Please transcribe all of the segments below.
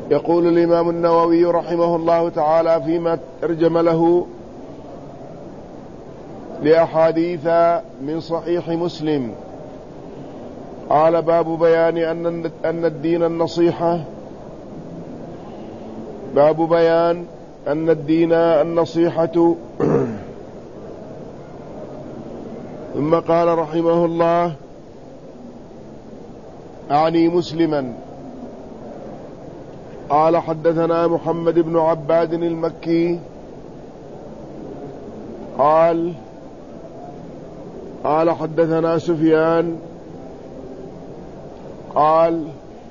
يقول الإمام النووي رحمه الله تعالى فيما ترجم له لأحاديث من صحيح مسلم، قال: باب بيان أن الدين النصيحة. باب بيان أن الدين النصيحة. ثم قال رحمه الله: أعني مسلما. قال: حدثنا محمد بن عباد المكي قال حدثنا سفيان قال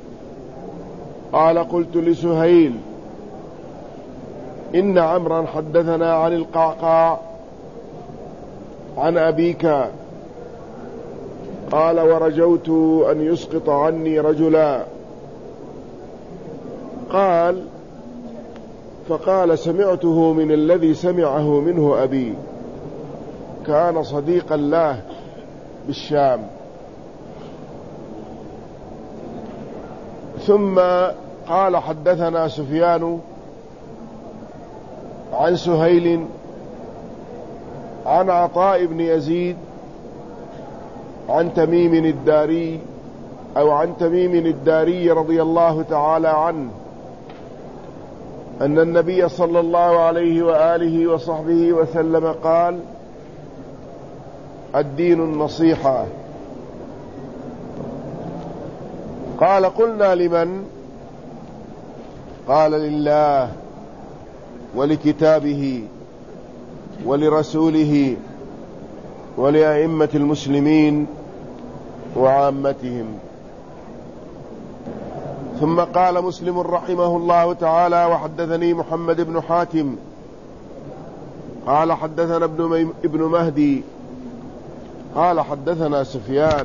قلت لسهيل: إن عمرا حدثنا عن القعقاع عن أبيك. قال: ورجوت أن يسقط عني رجلا. قال: فقال: سمعته من الذي سمعه منه أبي، كان صديقا له بالشام. ثم قال: حدثنا سفيان عن سهيل عن عطاء بن يزيد عن تميم الداري عن تميم الداري رضي الله تعالى عنه أن النبي صلى الله عليه وآله وصحبه وسلم قال: الدين النصيحة. قال: قلنا: لمن؟ قال: لله ولكتابه ولرسوله ولأئمة المسلمين وعامتهم. ثم قال مسلم رحمه الله تعالى: وحدثني محمد بن حاتم قال حدثنا ابن مهدي قال حدثنا سفيان.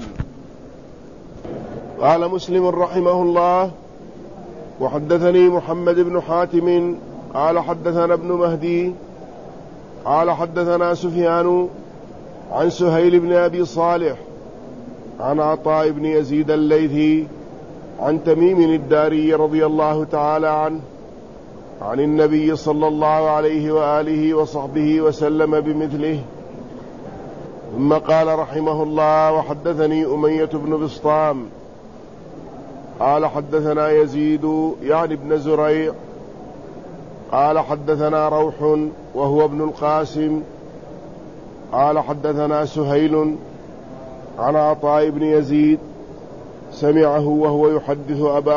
قال مسلم رحمه الله: وحدثني محمد بن حاتم قال حدثنا ابن مهدي قال حدثنا سفيان عن سهيل بن أبي صالح عن عطاء بن يزيد الليثي عن تميم الداري رضي الله تعالى عنه عن النبي صلى الله عليه وآله وصحبه وسلم بمثله. ثم قال رحمه الله: وحدثني أمية بن بسطام قال حدثنا يزيد يعني ابن زريع قال حدثنا روح وهو ابن القاسم قال حدثنا سهيل عن عطاء بن يزيد سمعه وهو يحدث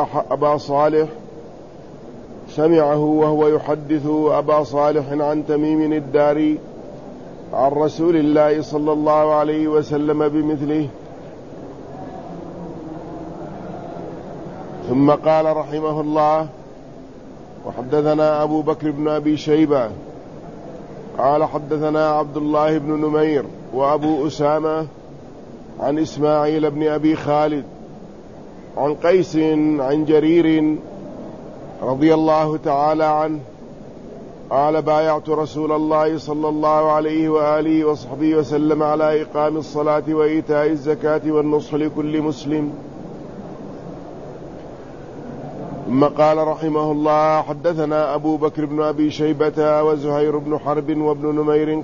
أبا صالح عن تميم الداري عن رسول الله صلى الله عليه وسلم بمثله. ثم قال رحمه الله: وحدثنا أبو بكر بن أبي شيبة قال حدثنا عبد الله بن نمير وأبو أسامة عن إسماعيل بن أبي خالد عن قيس عن جرير رضي الله تعالى عنه قال: بايعت رسول الله صلى الله عليه وآله وصحبه وسلم على إقام الصلاة وإيتاء الزكاة والنصح لكل مسلم. ثم قال رحمه الله: حدثنا أبو بكر بن أبي شيبة وزهير بن حرب وابن نمير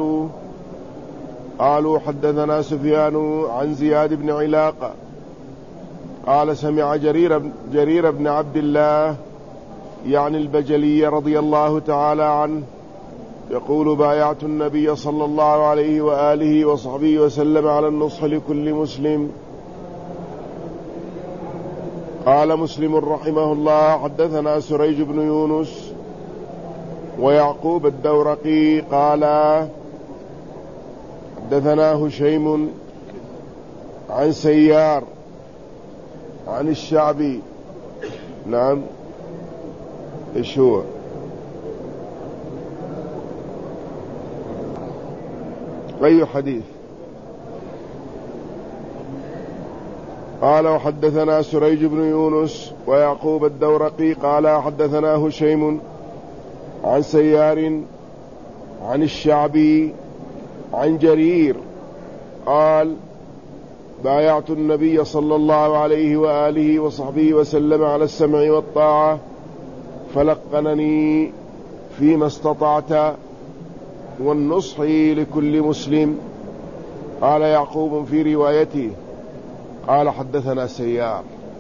قالوا حدثنا سفيان عن زياد بن علاقة قال: سمع جرير بن عبد الله يعني البجلي رضي الله تعالى عنه يقول: بايعت النبي صلى الله عليه وآله وصحبه وسلم على النصح لكل مسلم. قال مسلم رحمه الله: حدثنا سريج بن يونس ويعقوب الدورقي قال حدثنا هشيم عن سيار عن الشعبي. نعم، ايش هو؟ أي حديث؟ قال: وحدثنا سريج بن يونس ويعقوب الدورقي قال حدثنا هشيم عن سيار عن الشعبي عن جرير قال: بايعت النبي صلى الله عليه وآله وصحبه وسلم على السمع والطاعة فلقنني فيما استطعت والنصح لكل مسلم. قال يعقوب في روايته قال حدثنا سيار.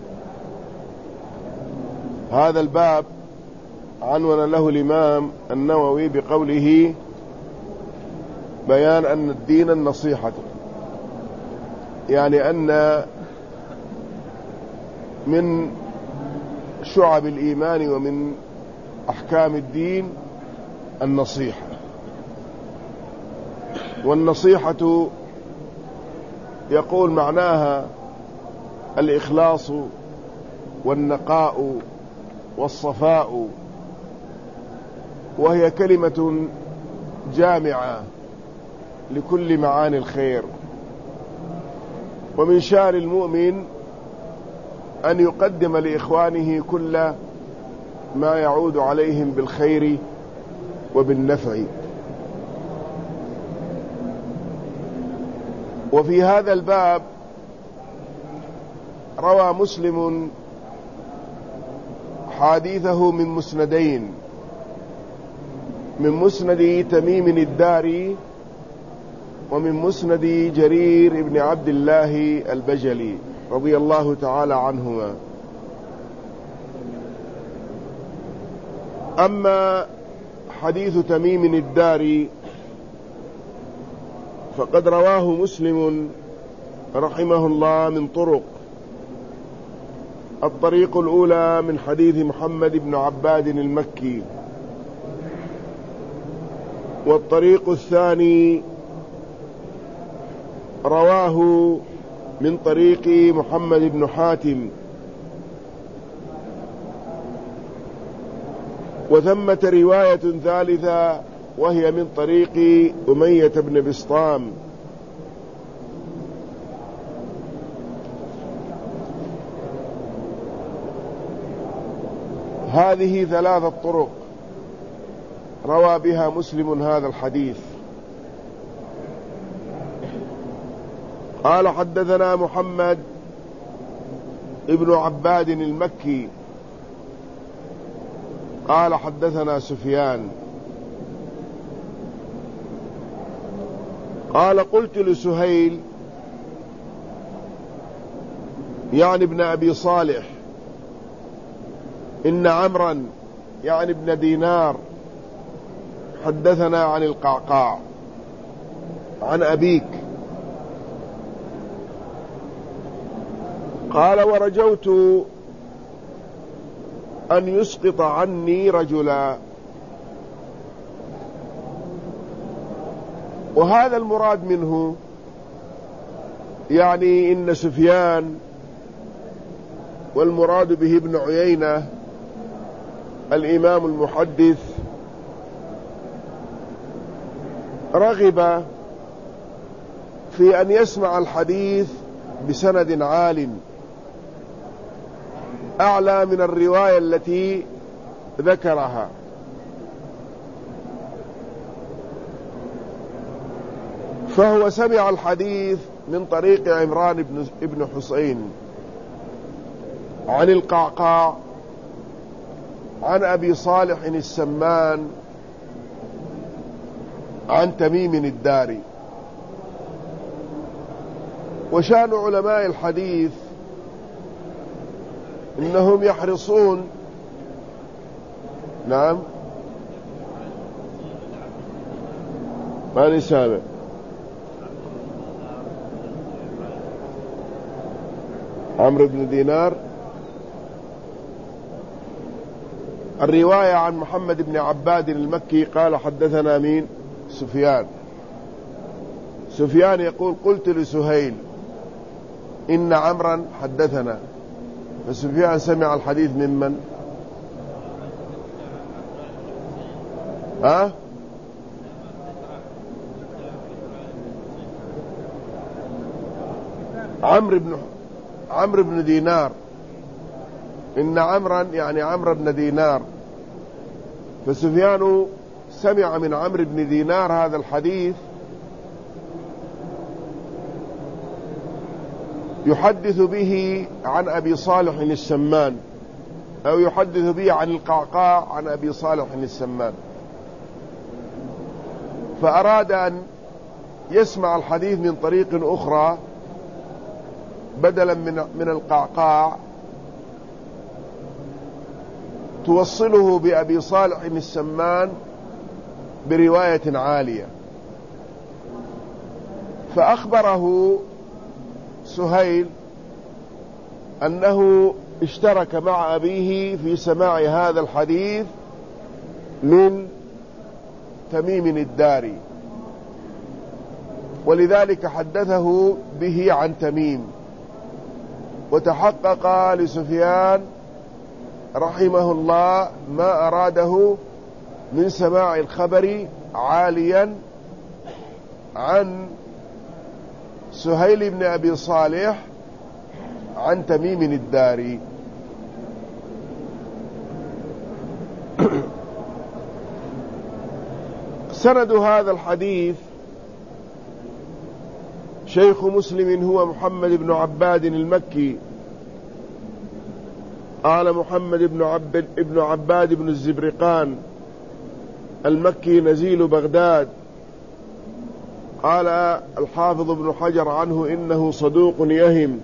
هذا الباب عنون له الإمام النووي بقوله بيان أن الدين النصيحة، يعني أن من شعب الإيمان ومن أحكام الدين النصيحة. والنصيحة يقول معناها الإخلاص والنقاء والصفاء، وهي كلمة جامعة لكل معاني الخير. ومن شأن المؤمن أن يقدم لإخوانه كل ما يعود عليهم بالخير وبالنفع. وفي هذا الباب روى مسلم حديثه من مسندين، من مسند تميم الداري ومن مسند جرير بن عبد الله البجلي رضي الله تعالى عنهما. أما حديث تميم الداري فقد رواه مسلم رحمه الله من طرق. الطريق الأولى من حديث محمد بن عباد المكي، والطريق الثاني رواه من طريق محمد بن حاتم، وثمة رواية ثالثة وهي من طريق أمية بن بسطام. هذه ثلاثة طرق روى بها مسلم هذا الحديث. قال حدثنا محمد ابن عباد المكي قال حدثنا سفيان قال قلت لسهيل يعني ابن أبي صالح إن عمرا يعني ابن دينار حدثنا عن القعقاع عن أبيك. قال ورجوت أن يسقط عني رجلا، وهذا المراد منه يعني إن سفيان والمراد به ابن عيينة الإمام المحدث رغب في أن يسمع الحديث بسند عال أعلى من الرواية التي ذكرها، فهو سمع الحديث من طريق عمران بن حسين عن القعقاع عن أبي صالح السمان عن تميم الداري. وشان علماء الحديث إنهم يحرصون نعم ما نسابع عمرو بن دينار. الرواية عن محمد بن عباد المكي قال حدثنا مين؟ سفيان. سفيان يقول قلت لسهيل إن عمرا حدثنا، فسفيان سمع الحديث ممن؟ عمرو بن دينار. إن عمرا يعني عمرو بن دينار، فسفيان سمع من عمرو بن دينار هذا الحديث يحدث به عن أبي صالح السمان أو يحدث به عن القعقاع عن أبي صالح السمان، فأراد أن يسمع الحديث من طريق أخرى بدلا من القعقاع توصله بأبي صالح السمان برواية عالية. فأخبره سهيل أنه اشترك مع أبيه في سماع هذا الحديث من تميم الداري، ولذلك حدثه به عن تميم، وتحقق لسفيان رحمه الله ما أراده من سماع الخبر عاليا عن سهيل بن أبي صالح عن تميم الداري. سند هذا الحديث شيخ مسلم هو محمد بن عباد المكي. قال محمد بن عباد بن الزبرقان المكي نزيل بغداد. قال الحافظ ابن حجر عنه إنه صدوق يهم،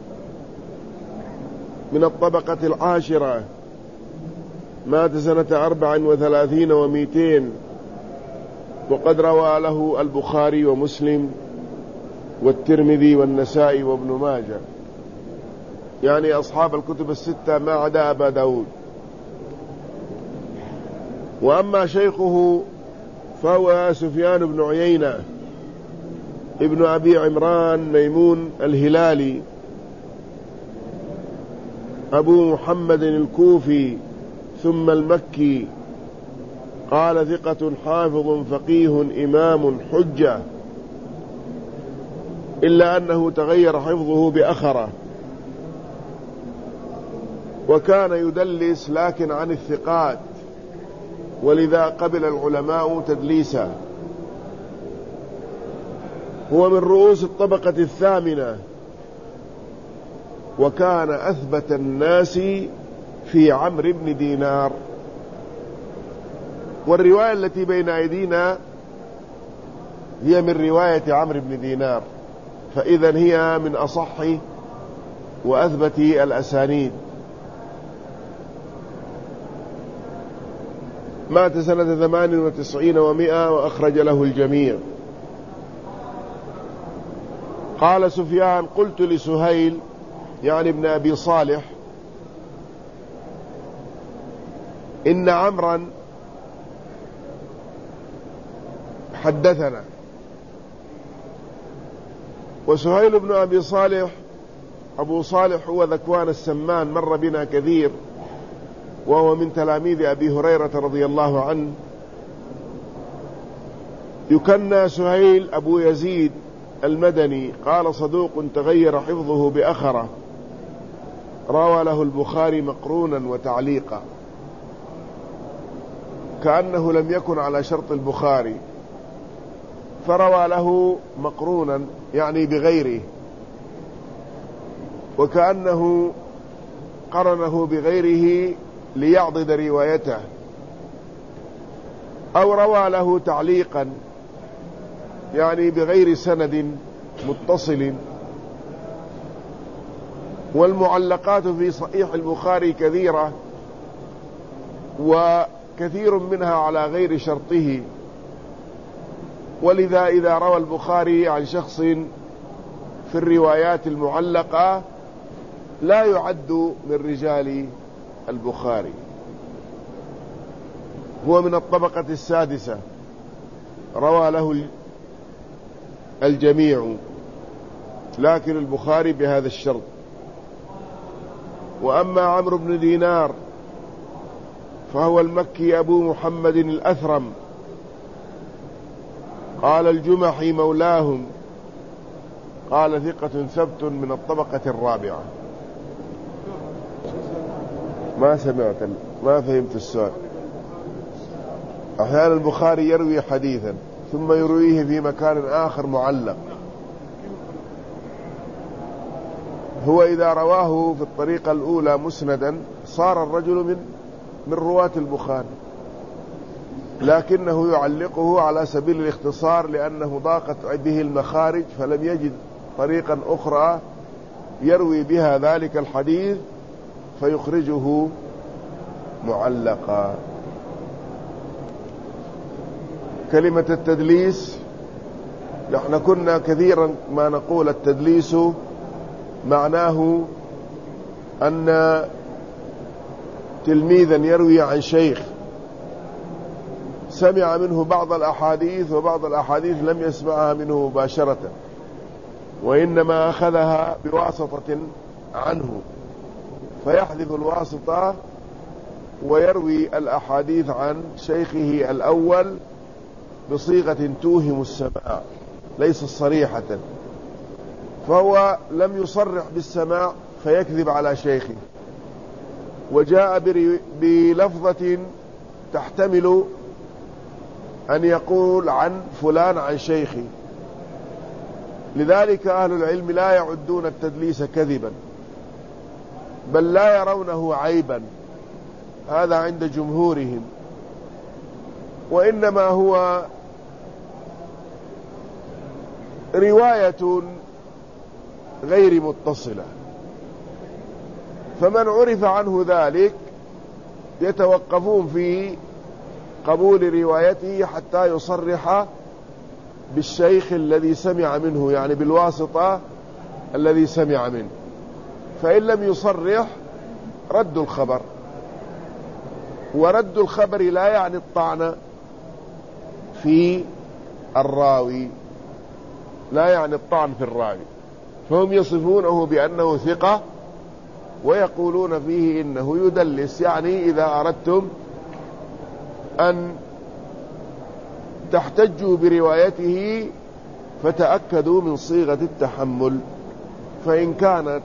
من الطبقة العاشرة، مات سنة 34 و200، وقد روى له البخاري ومسلم والترمذي والنسائي وابن ماجه، يعني أصحاب الكتب الستة ما عدا أبا داود. وأما شيخه فهو سفيان بن عيينة ابن أبي عمران ميمون الهلالي أبو محمد الكوفي ثم المكي. قال ثقة حافظ فقيه إمام حجة، إلا أنه تغير حفظه بأخره، وكان يدلس لكن عن الثقات، ولذا قبل العلماء تدليسا. هو من رؤوس الطبقة الثامنة، وكان أثبت الناس في عمرو بن دينار. والرواية التي بين أيدينا هي من رواية عمرو بن دينار، فإذا هي من أصح وأثبت الأسانيد. مات سنة 98 و100، وأخرج له الجميع. قال سفيان: قلت لسهيل يعني ابن أبي صالح: إن عمرا حدثنا. وسهيل بن أبي صالح أبو صالح هو ذكوان السمان، مر بنا كثير، وهو من تلاميذ أبي هريرة رضي الله عنه. يكنى سهيل أبو يزيد المدني. قال: صدوق تغير حفظه بأخره، روى له البخاري مقرونا وتعليقا، كأنه لم يكن على شرط البخاري، فروى له مقرونا يعني بغيره، وكأنه قرنه بغيره ليعضد روايته، أو روى له تعليقا يعني بغير سند متصل. والمعلقات في صحيح البخاري كثيرة، وكثير منها على غير شرطه، ولذا إذا روى البخاري عن شخص في الروايات المعلقة لا يعد من رجال البخاري. هو من الطبقة السادسة، روى له الجميع، لكن البخاري بهذا الشرط. وأما عمرو بن دينار فهو المكي أبو محمد الأثرم. قال الجمحي مولاهم. قال ثقة ثبت من الطبقة الرابعة. ما سمعت، ما فهمت السؤال. أحيانا البخاري يروي حديثا ثم يرويه في مكان آخر معلق. هو إذا رواه في الطريقة الأولى مسندا صار الرجل من رواة البخاري، لكنه يعلقه على سبيل الاختصار لأنه ضاقت به المخارج فلم يجد طريقا أخرى يروي بها ذلك الحديث فيخرجه معلقا. كلمة التدليس، نحن كنا كثيرا ما نقول التدليس معناه أن تلميذا يروي عن شيخ سمع منه بعض الأحاديث وبعض الأحاديث لم يسمعها منه مباشرة، وإنما أخذها بواسطة عنه، فيحذف الواسطة ويروي الأحاديث عن شيخه الأول بصيغة توهم السماع ليس صريحة، فهو لم يصرح بالسماع فيكذب على شيخه، وجاء بلفظة تحتمل أن يقول عن فلان عن شيخه. لذلك أهل العلم لا يعدون التدليس كذبا، بل لا يرونه عيبا، هذا عند جمهورهم، وإنما هو رواية غير متصلة، فمن عرف عنه ذلك يتوقفون في قبول روايته حتى يصرح بالشيخ الذي سمع منه، يعني بالواسطة الذي سمع منه، فإن لم يصرح رد الخبر، ورد الخبر لا يعني الطعن في الراوي، لا يعني الطعن في الراوي، فهم يصفونه بأنه ثقة ويقولون فيه إنه يدلس. يعني إذا أردتم أن تحتجوا بروايته فتأكدوا من صيغة التحمل، فإن كانت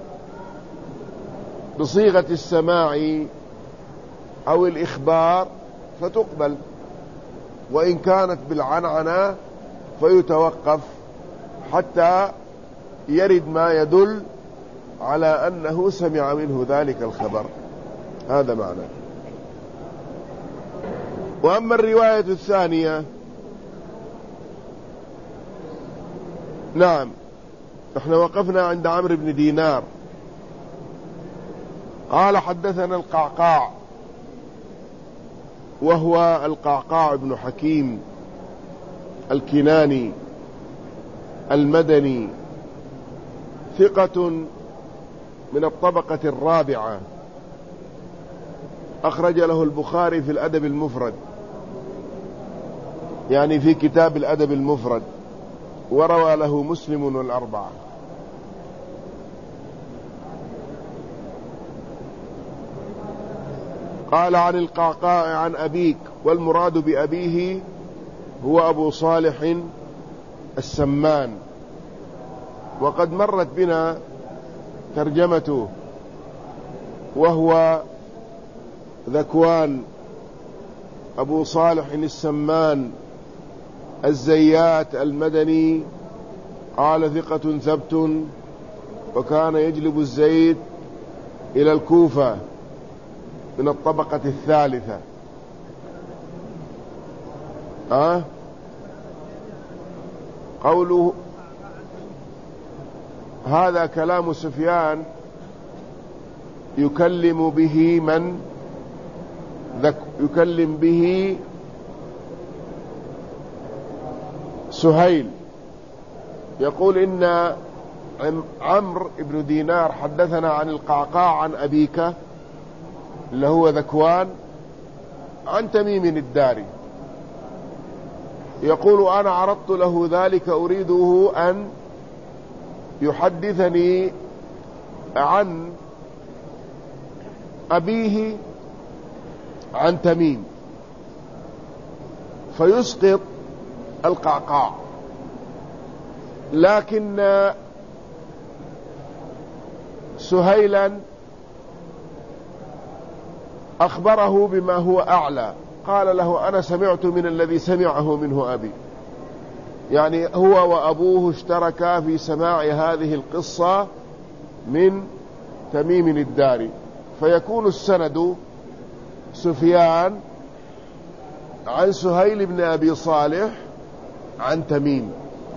بصيغة السماع أو الإخبار فتقبل، وإن كانت بالعنعنة فيتوقف حتى يرد ما يدل على أنه سمع منه ذلك الخبر. هذا معنى. وأما الرواية الثانية، نعم، احنا وقفنا عند عمرو بن دينار قال حدثنا القعقاع، وهو القعقاع بن حكيم الكناني المدني، ثقة من الطبقة الرابعة، أخرج له البخاري في الأدب المفرد، يعني في كتاب الأدب المفرد، وروى له مسلم والأربعة. قال عن القعقاع عن أبيك، والمراد بأبيه هو أبو صالح السمان، وقد مرت بنا ترجمته، وهو ذكوان أبو صالح السمان الزيات المدني، قال ثقة ثبت، وكان يجلب الزيت إلى الكوفة من الطبقة الثالثة. قوله هذا كلام سفيان يكلم به من يكلم به سهيل، يقول إن عمرو بن دينار حدثنا عن القعقاع عن أبيك اللي هو ذكوان عن تميم الداري، يقول أنا عرضت له ذلك أريده أن يحدثني عن أبيه عن تميم فيسقط القعقاع، لكن سهيلا أخبره بما هو أعلى، قال له أنا سمعت من الذي سمعه منه أبي، يعني هو وأبوه اشتركا في سماع هذه القصة من تميم الداري، فيكون السند سفيان عن سهيل بن أبي صالح عن تميم،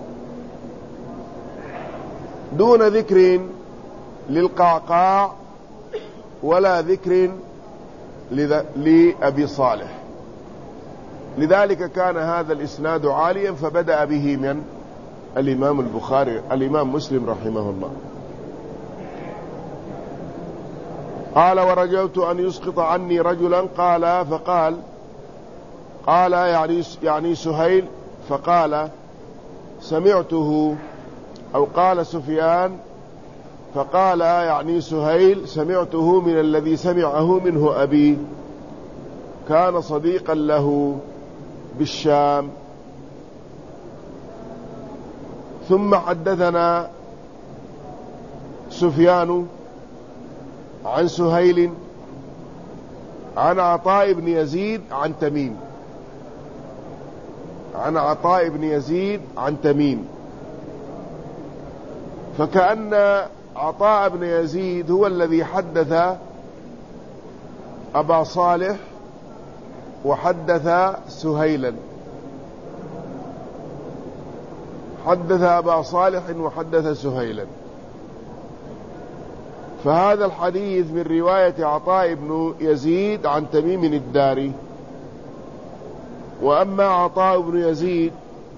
دون ذكر للقعقاع ولا ذكر لأبي صالح. لذلك كان هذا الإسناد عاليا، فبدأ به من الإمام البخاري الإمام مسلم رحمه الله. قال: ورجوت أن يسقط عني رجلا، قال فقال، قال يعني سهيل، فقال سمعته، أو قال سفيان فقال يعني سهيل سمعته من الذي سمعه منه أبي، كان صديقا له بالشام. ثم حدثنا سفيان عن سهيل عن عطاء بن يزيد عن تميم، عن عطاء بن يزيد عن تميم، فكأن عطاء بن يزيد هو الذي حدث أبا صالح وحدث سهيلا، حدث أبا صالح وحدث سهيلا. فهذا الحديث من رواية عطاء بن يزيد عن تميم الداري. وأما عطاء بن يزيد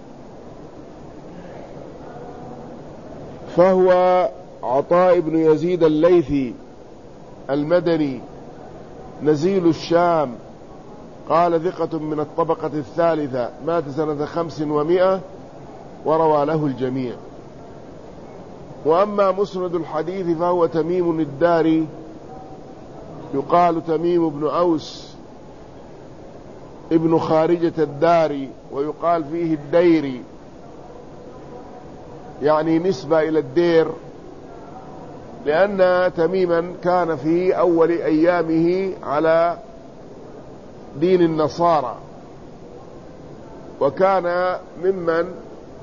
فهو عطاء بن يزيد الليثي المدني نزيل الشام، قال ثقة من الطبقة الثالثة، مات سنة 500 وروى له الجميع. وأما مسند الحديث فهو تميم الداري، يقال تميم بن أوس ابن خارجة الداري، ويقال فيه الديري، يعني نسبة إلى الدير، لأن تميما كان في أول أيامه على دين النصارى، وكان ممن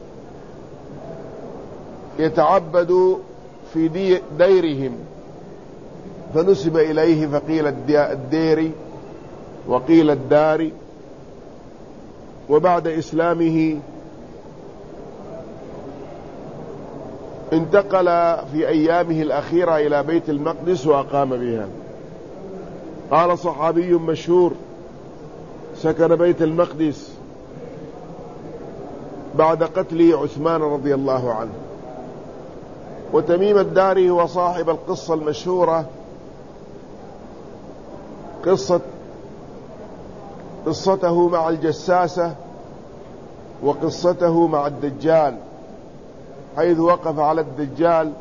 يتعبد في ديرهم، فنسب إليه فقيل الديري وقيل الداري. وبعد إسلامه انتقل في أيامه الأخيرة إلى بيت المقدس وأقام بها. قال صحابي مشهور: سكن بيت المقدس بعد قتل عثمان رضي الله عنه. وتميم الداري هو صاحب القصة المشهورة، قصته مع الجساسة وقصته مع الدجال، حيث وقف على الدجال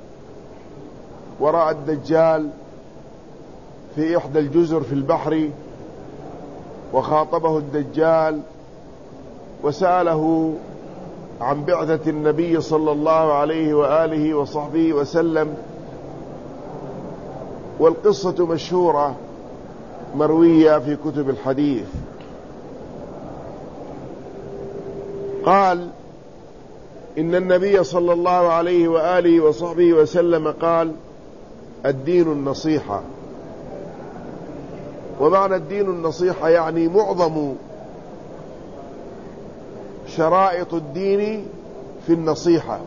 ورأى الدجال في إحدى الجزر في البحر، وخاطبه الدجال وسأله عن بعثة النبي صلى الله عليه وآله وصحبه وسلم. والقصة مشهورة مروية في كتب الحديث. قال: إن النبي صلى الله عليه وآله وصحبه وسلم قال: الدين النصيحة. ومعنى الدين النصيحة يعني معظم شرائط الدين في النصيحة.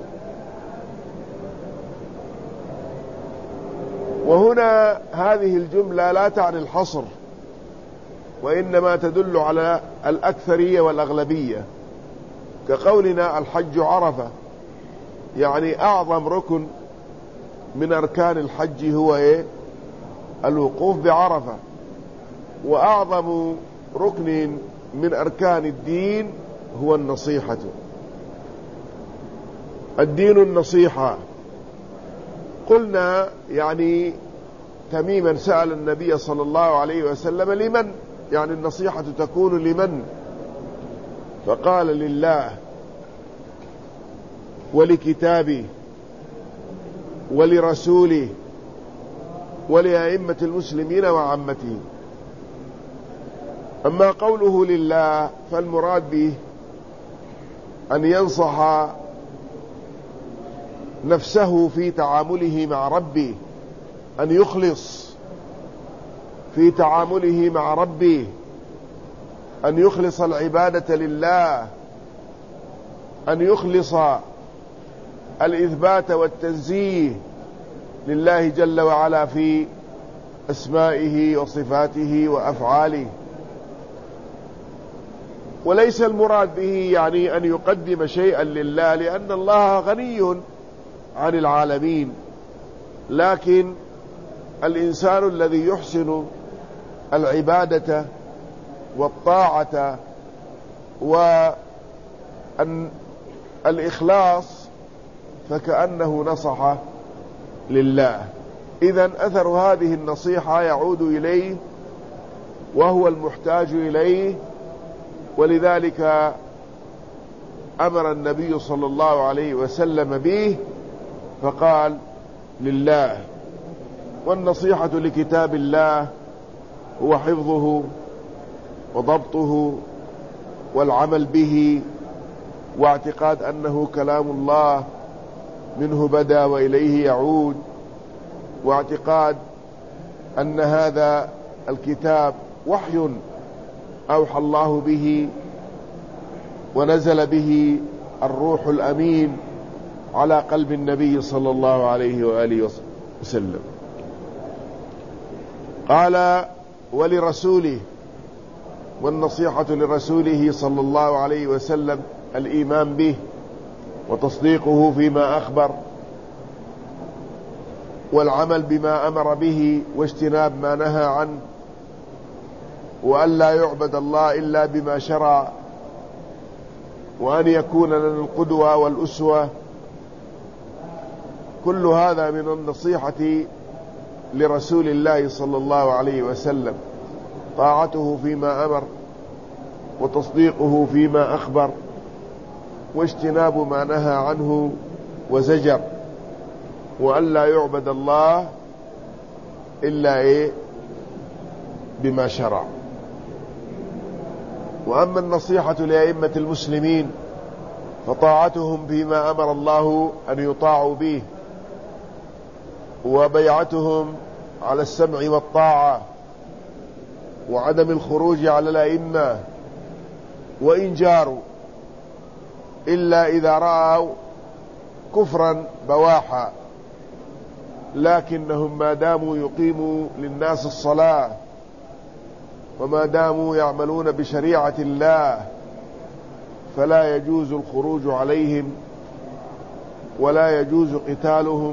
وهنا هذه الجملة لا تعني الحصر، وإنما تدل على الأكثرية والأغلبية، كقولنا الحج عرفة، يعني أعظم ركن من أركان الحج هو الوقوف بعرفة، وأعظم ركن من أركان الدين هو النصيحة. الدين النصيحة. قلنا يعني تميما سأل النبي صلى الله عليه وسلم: لمن؟ يعني النصيحة تكون لمن؟ فقال: لله ولكتابه ولرسوله ولأئمة المسلمين وعامتهم. أما قوله لله فالمراد به أن ينصح نفسه في تعامله مع ربه، أن يخلص في تعامله مع ربه أن يخلص العبادة لله، أن يخلص الإثبات والتنزيه لله جل وعلا في أسمائه وصفاته وأفعاله. وليس المراد به يعني أن يقدم شيئا لله، لأن الله غني عن العالمين، لكن الإنسان الذي يحسن العبادة والطاعة والإخلاص فكأنه نصح لله. إذن أثر هذه النصيحة يعود إليه وهو المحتاج إليه، ولذلك أمر النبي صلى الله عليه وسلم به فقال لله. والنصيحة لكتاب الله هو حفظه وضبطه والعمل به، واعتقاد أنه كلام الله منه بدأ وإليه يعود، واعتقاد أن هذا الكتاب وحي أوحى الله به ونزل به الروح الأمين على قلب النبي صلى الله عليه وآله وسلم. قال ولرسوله، والنصيحة لرسوله صلى الله عليه وسلم الإيمان به وتصديقه فيما أخبر، والعمل بما أمر به واجتناب ما نهى عنه، وأن لا يعبد الله إلا بما شرع، وأن يكون لنا القدوة والأسوة. كل هذا من النصيحة لرسول الله صلى الله عليه وسلم، طاعته فيما أمر وتصديقه فيما أخبر واجتناب ما نهى عنه وزجر، وأن لا يعبد الله إلا بما شرع. وأما النصيحة لأئمة المسلمين فطاعتهم فيما أمر الله أن يطاعوا به، وبيعتهم على السمع والطاعة، وعدم الخروج على الأئمة وإن جاروا، إلا إذا رأوا كفرا بواحا، لكنهم ما داموا يقيموا للناس الصلاة وما داموا يعملون بشريعة الله فلا يجوز الخروج عليهم ولا يجوز قتالهم.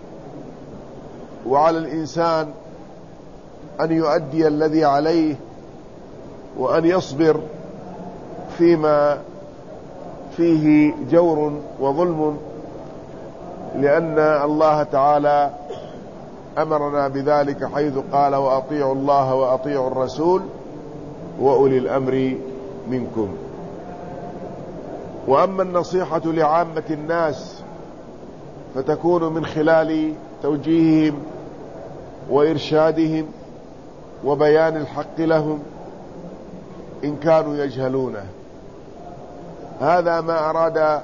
وعلى الإنسان أن يؤدي الذي عليه وأن يصبر فيما فيه جور وظلم، لأن الله تعالى أمرنا بذلك حيث قال وأطيعوا الله وأطيعوا الرسول وأولي الأمر منكم. وأما النصيحة لعامة الناس فتكون من خلال توجيههم وإرشادهم وبيان الحق لهم إن كانوا يجهلونه. هذا ما أراد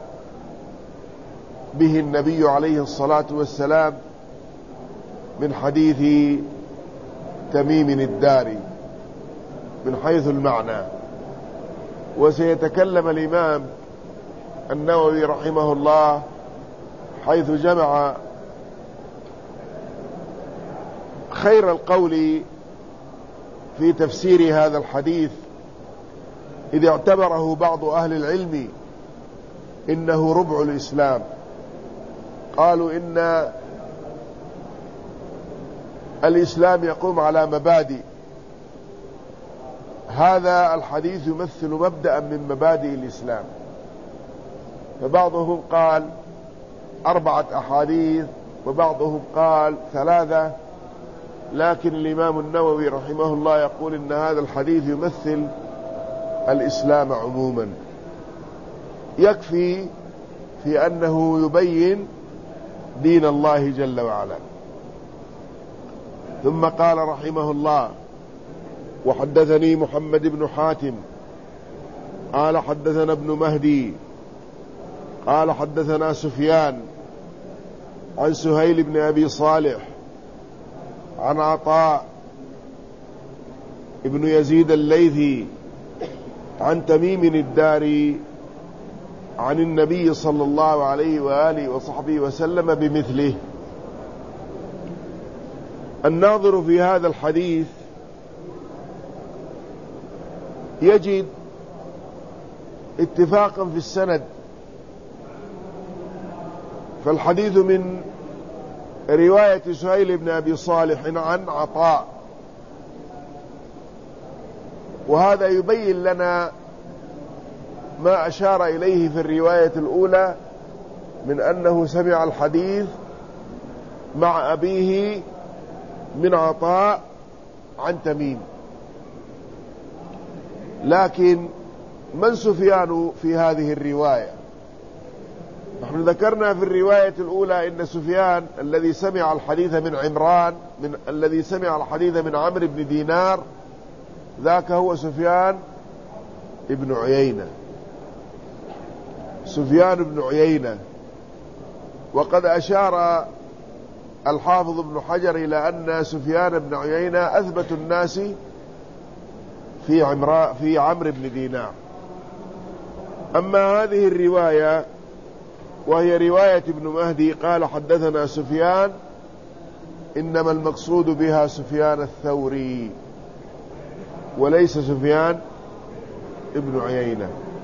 به النبي عليه الصلاة والسلام من حديث تميم الداري من حيث المعنى. وسيتكلم الإمام النووي رحمه الله حيث جمع خير القول في تفسير هذا الحديث، إذ اعتبره بعض أهل العلم إنه ربع الإسلام. قالوا إن الإسلام يقوم على مبادئ، هذا الحديث يمثل مبدأ من مبادئ الإسلام. فبعضهم قال 4 أحاديث وبعضهم قال 3، لكن الإمام النووي رحمه الله يقول إن هذا الحديث يمثل الإسلام عموما، يكفي في أنه يبين دين الله جل وعلا. ثم قال رحمه الله وحدثني محمد بن حاتم قال حدثنا ابن مهدي قال حدثنا سفيان عن سهيل بن أبي صالح عن عطاء ابن يزيد الليثي عن تميم الداري عن النبي صلى الله عليه وآله وصحبه وسلم بمثله. الناظر في هذا الحديث يجد اتفاقا في السند، فالحديث من رواية سهيل بن أبي صالح عن عطاء، وهذا يبين لنا ما أشار إليه في الرواية الأولى من أنه سمع الحديث مع أبيه من عطاء عن تميم. لكن من سفيان في هذه الرواية؟ نحن ذكرنا في الرواية الأولى إن سفيان الذي سمع الحديث من عمران الذي سمع الحديث من عمرو بن دينار ذاك هو سفيان ابن عيينة، سفيان بن عيينة. وقد أشار الحافظ ابن حجر إلى أن سفيان بن عيينة أثبت الناس في عمرو بن دينار. أما هذه الرواية وهي رواية ابن مهدي قال حدثنا سفيان، إنما المقصود بها سفيان الثوري وليس سفيان ابن عيينة.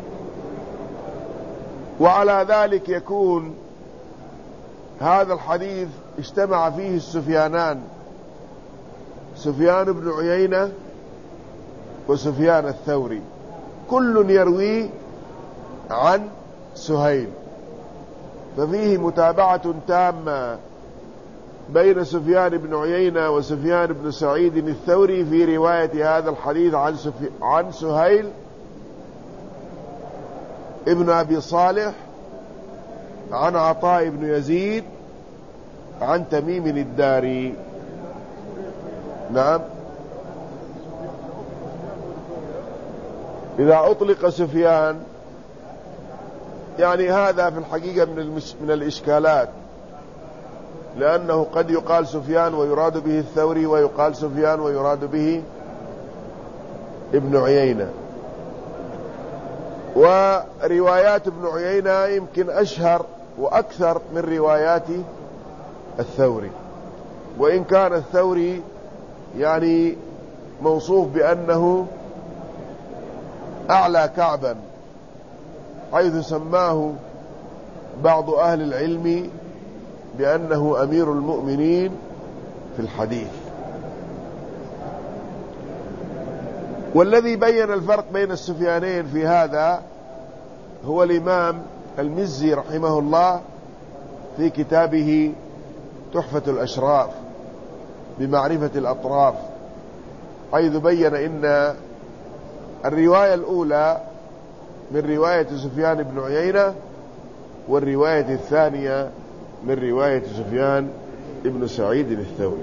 وعلى ذلك يكون هذا الحديث اجتمع فيه السفيانان، سفيان بن عيينة وسفيان الثوري، كل يروي عن سهيل، ففيه متابعة تامة بين سفيان بن عيينة وسفيان بن سعيد الثوري في رواية هذا الحديث عن سهيل ابن أبي صالح عن عطاء بن يزيد عن تميم الداري. نعم، إذا أطلق سفيان يعني هذا في الحقيقة من الإشكالات، لأنه قد يقال سفيان ويراد به الثوري، ويقال سفيان ويراد به ابن عيينة. وروايات ابن عيينة يمكن أشهر وأكثر من روايات الثوري، وإن كان الثوري يعني موصوف بأنه أعلى كعبا، حيث سماه بعض أهل العلم بأنه أمير المؤمنين في الحديث. والذي بين الفرق بين السفيانين في هذا هو الإمام المزي رحمه الله في كتابه تحفة الأشراف بمعرفة الأطراف، حيث بين إن الرواية الأولى من رواية سفيان بن عيينة، والرواية الثانية من رواية سفيان بن سعيد الثوري.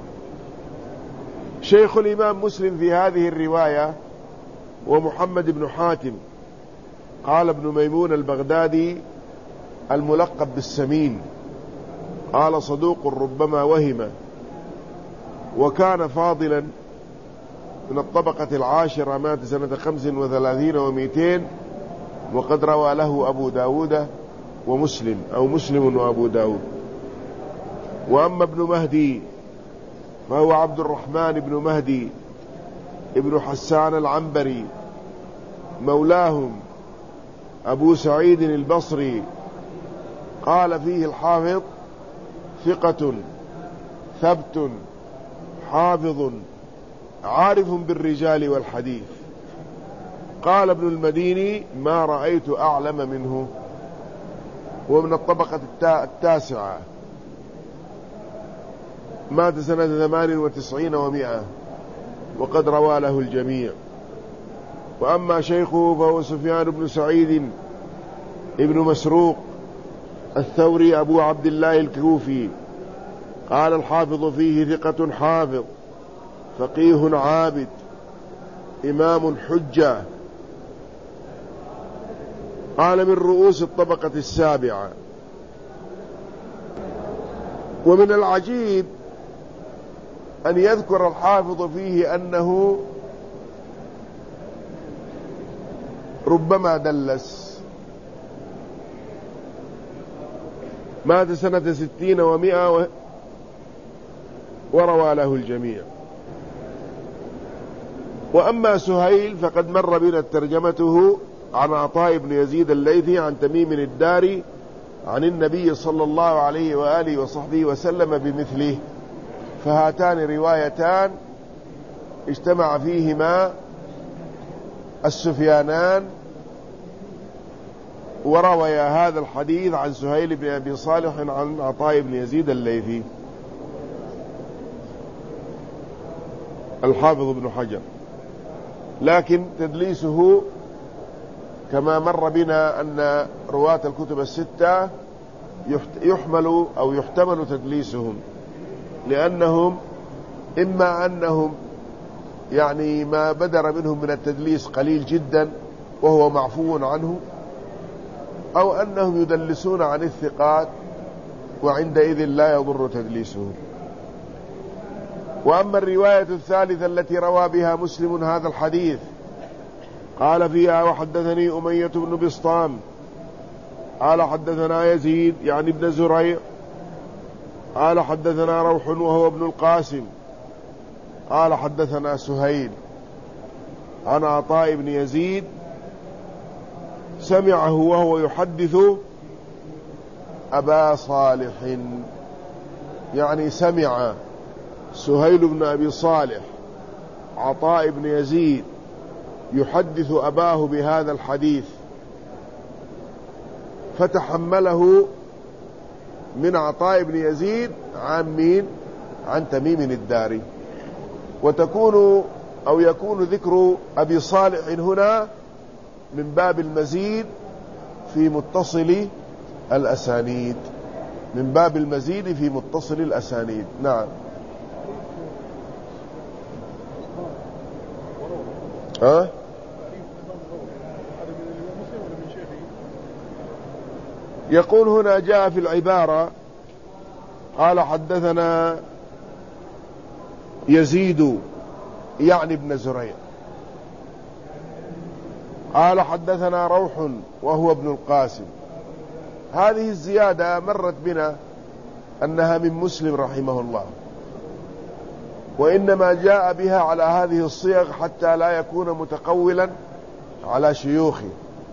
شيخ الإمام مسلم في هذه الرواية ومحمد بن حاتم، قال ابن ميمون البغدادي الملقب بالسمين قال صدوق ربما وهم، وكان فاضلا من الطبقة العاشرة، مات سنة 35 و200، وقد روى له أبو داود ومسلم أو مسلم وأبو داود. وأما ابن مهدي فهو عبد الرحمن بن مهدي ابن حسان العنبري مولاهم أبو سعيد البصري، قال فيه الحافظ ثقة ثبت حافظ عارف بالرجال والحديث. قال ابن المديني ما رأيت أعلم منه، ومن الطبقة التاسعة، مات سنة 98 و100، وقد روى له الجميع. وأما شيخه فهو سفيان بن سعيد ابن مسروق الثوري أبو عبد الله الكوفي، قال الحافظ فيه ثقة حافظ فقيه عابد إمام حجة، قال من رؤوس الطبقة السابعة. ومن العجيب أن يذكر الحافظ فيه أنه ربما دلس. مات سنة 60 و100 وروى له الجميع. وأما سهيل فقد مر بنا ترجمته عن عطاء بن يزيد الليثي عن تميم الداري عن النبي صلى الله عليه وآله وصحبه وسلم بمثله، فهاتان روايتان اجتمع فيهما السفيانان ورويا هذا الحديث عن سهيل بن أبي صالح عن عطاء بن يزيد الليثي. الحافظ ابن حجر، لكن تدليسه كما مر بنا أن رواة الكتب الستة يحمل أو يحتمل تدليسهم، لأنهم إما أنهم يعني ما بدر منهم من التدليس قليل جدا وهو معفو عنه، أو أنهم يدلسون عن الثقات وعندئذ لا يضر تدليسهم. وأما الرواية الثالثة التي روى بها مسلم هذا الحديث قال فيها: وحدثني أمية بن بسطام قال حدثنا يزيد يعني ابن زريع قال حدثنا روح وهو ابن القاسم قال حدثنا سهيل عن عطاء بن يزيد سمعه وهو يحدث أبا صالح، يعني سمع سهيل بن أبي صالح عطاء بن يزيد يحدث أباه بهذا الحديث، فتحمله من عطاء بن يزيد عن مين؟ عن تميم الداري. وتكون أو يكون ذكر أبي صالح هنا من باب المزيد في متصل الأسانيد، من باب المزيد في متصل الأسانيد. نعم. يقول هنا جاء في العبارة قال حدثنا يزيد يعني ابن زريع قال حدثنا روح وهو ابن القاسم. هذه الزيادة مرت بنا أنها من مسلم رحمه الله، وإنما جاء بها على هذه الصيغ حتى لا يكون متقولا على شيوخه،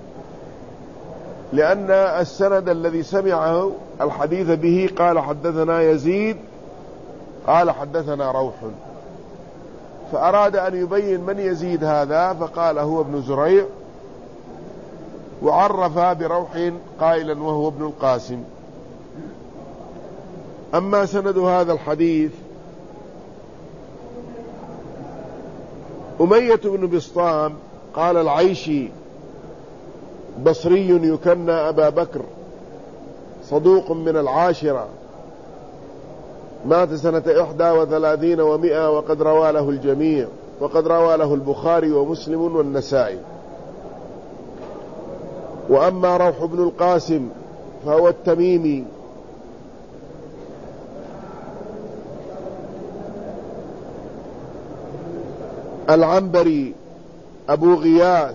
لأن السند الذي سمعه الحديث به قال حدثنا يزيد قال حدثنا روح، فأراد أن يبين من يزيد هذا فقال هو ابن زريع، وعرف بروح قائلا وهو ابن القاسم. أما سند هذا الحديث أمية بن بسطام قال العيشي بصري يكنى أبا بكر صدوق من العاشرة، مات سنة 31 و100 وقد روى له الجميع، وقد روى له البخاري ومسلم والنسائي. وأما روح بن القاسم فهو التميمي العنبري أبو غياث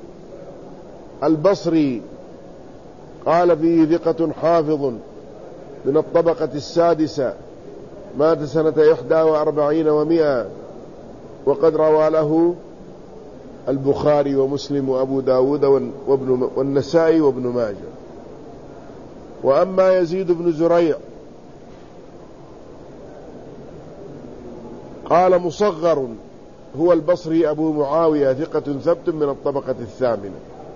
البصري، قال فيه ثقة حافظ من الطبقة السادسة، مات سنة 41 و100 وقد روى له البخاري ومسلم وأبو داود والنسائي وابن ماجه. وأما يزيد بن زريع قال مصغر هو البصري أبو معاوية ثقة ثبت من الطبقة الثامنة.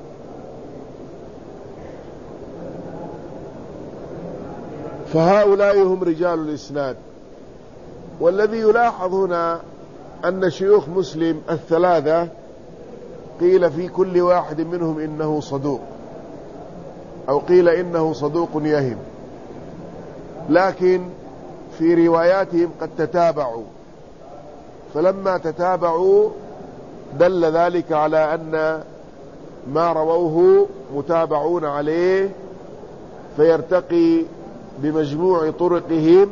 فهؤلاء هم رجال الإسناد. والذي يلاحظ هنا أن شيوخ مسلم الثلاثة قيل في كل واحد منهم إنه صدوق، أو قيل إنه صدوق يهم، لكن في رواياتهم قد تتابعوا، فلما تتابعوا دل ذلك على أن ما رووه متابعون عليه، فيرتقي بمجموع طرقهم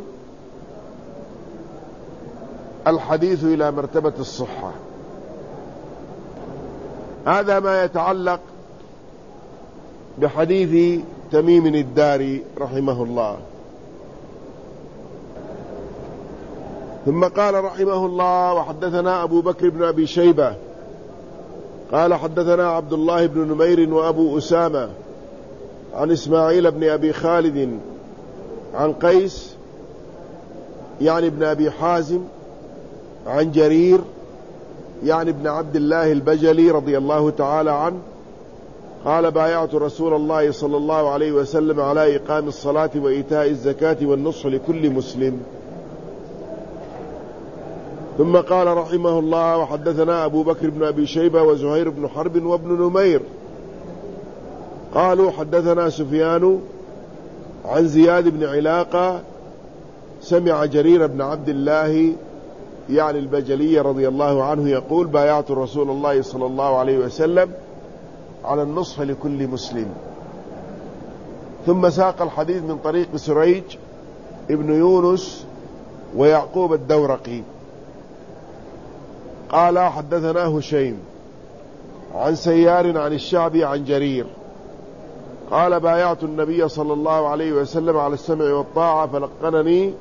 الحديث إلى مرتبة الصحة. هذا ما يتعلق بحديث تميم الداري رحمه الله. ثم قال رحمه الله: وحدثنا أبو بكر بن أبي شيبة قال حدثنا عبد الله بن نمير وأبو أسامة عن إسماعيل بن أبي خالد عن قيس يعني بن أبي حازم عن جرير يعني بن عبد الله البجلي رضي الله تعالى عنه قال: بايعت رسول الله صلى الله عليه وسلم على إقام الصلاة وإيتاء الزكاة والنصح لكل مسلم. ثم قال رحمه الله: وحدثنا أبو بكر بن أبي شيبة وزهير بن حرب وابن نمير قالوا حدثنا سفيان عن زياد بن علاقة سمع جرير بن عبد الله يعني البجلي رضي الله عنه يقول: بايعت رسول الله صلى الله عليه وسلم على النصح لكل مسلم. ثم ساق الحديث من طريق سريج ابن يونس ويعقوب الدورقي قال: حدثنا هشيم عن سيار عن الشعبي عن جرير قال: بايعت النبي صلى الله عليه وسلم على السمع والطاعة فلقنني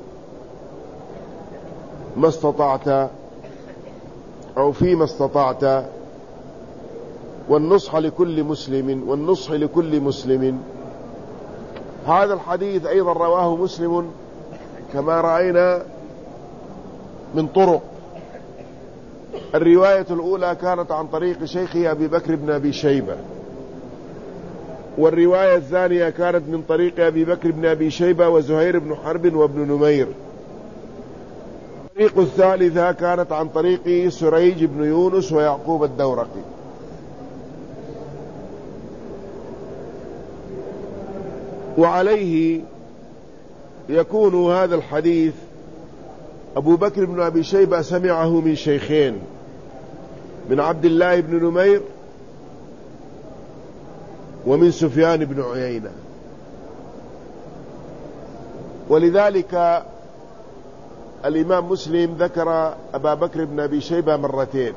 ما استطعت أو فيما استطعت والنصح لكل مسلم. هذا الحديث أيضا رواه مسلم كما رأينا من طرق. الرواية الأولى كانت عن طريق شيخه أبي بكر بن أبي شيبة، والرواية الثانية كانت من طريق أبي بكر بن أبي شيبة وزهير بن حرب وابن نمير. الطريق الثالثة كانت عن طريق سريج بن يونس ويعقوب الدورقي. وعليه يكون هذا الحديث أبو بكر بن أبي شيبة سمعه من شيخين، من عبد الله بن نمير ومن سفيان بن عيينة. ولذلك الإمام مسلم ذكر أبا بكر بن أبي شيبة مرتين،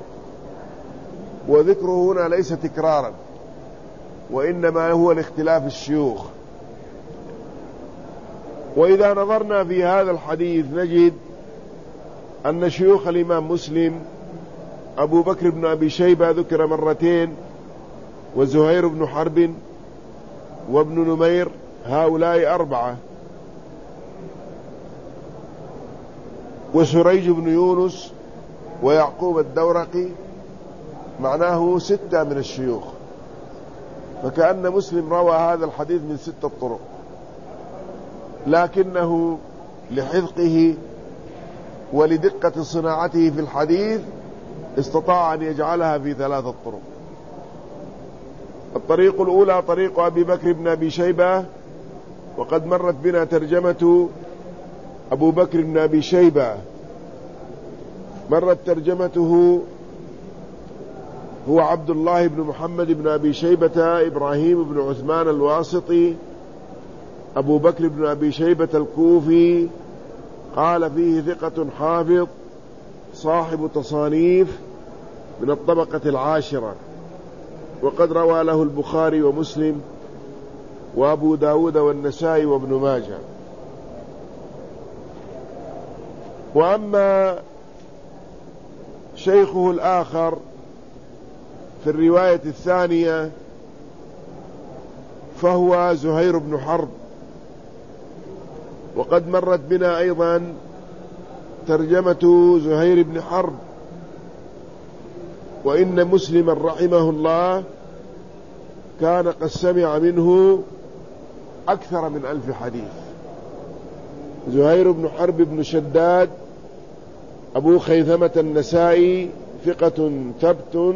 وذكره هنا ليس تكرارا وإنما هو لاختلاف الشيوخ. وإذا نظرنا في هذا الحديث نجد أن شيوخ الإمام مسلم أبو بكر بن أبي شيبة ذكر مرتين، وزهير بن حرب وابن نمير، هؤلاء 4، وسريج بن يونس ويعقوب الدورقي معناه 6 من الشيوخ. فكأن مسلم روى هذا الحديث من 6 طرق، لكنه لحذقه ولدقة صناعته في الحديث استطاع أن يجعلها في 3 طرق. الطريق الأولى طريق أبي بكر بن أبي شيبة، وقد مرت بنا ترجمة أبو بكر بن أبي شيبة، مرت ترجمته هو عبد الله بن محمد بن أبي شيبة إبراهيم بن عثمان الواسطي أبو بكر بن أبي شيبة الكوفي، قال فيه ثقة حافظ صاحب تصانيف من الطبقة 10، وقد روى له البخاري ومسلم وأبو داود والنسائي وابن ماجه. وأما شيخه الآخر في الرواية الثانية فهو زهير بن حرب، وقد مرت بنا أيضا ترجمة زهير بن حرب، وإن مسلما رحمه الله كان قد سمع منه أكثر من 1000 حديث. زهير بن حرب بن شداد أبو خيثمة النسائي ثقة ثبت،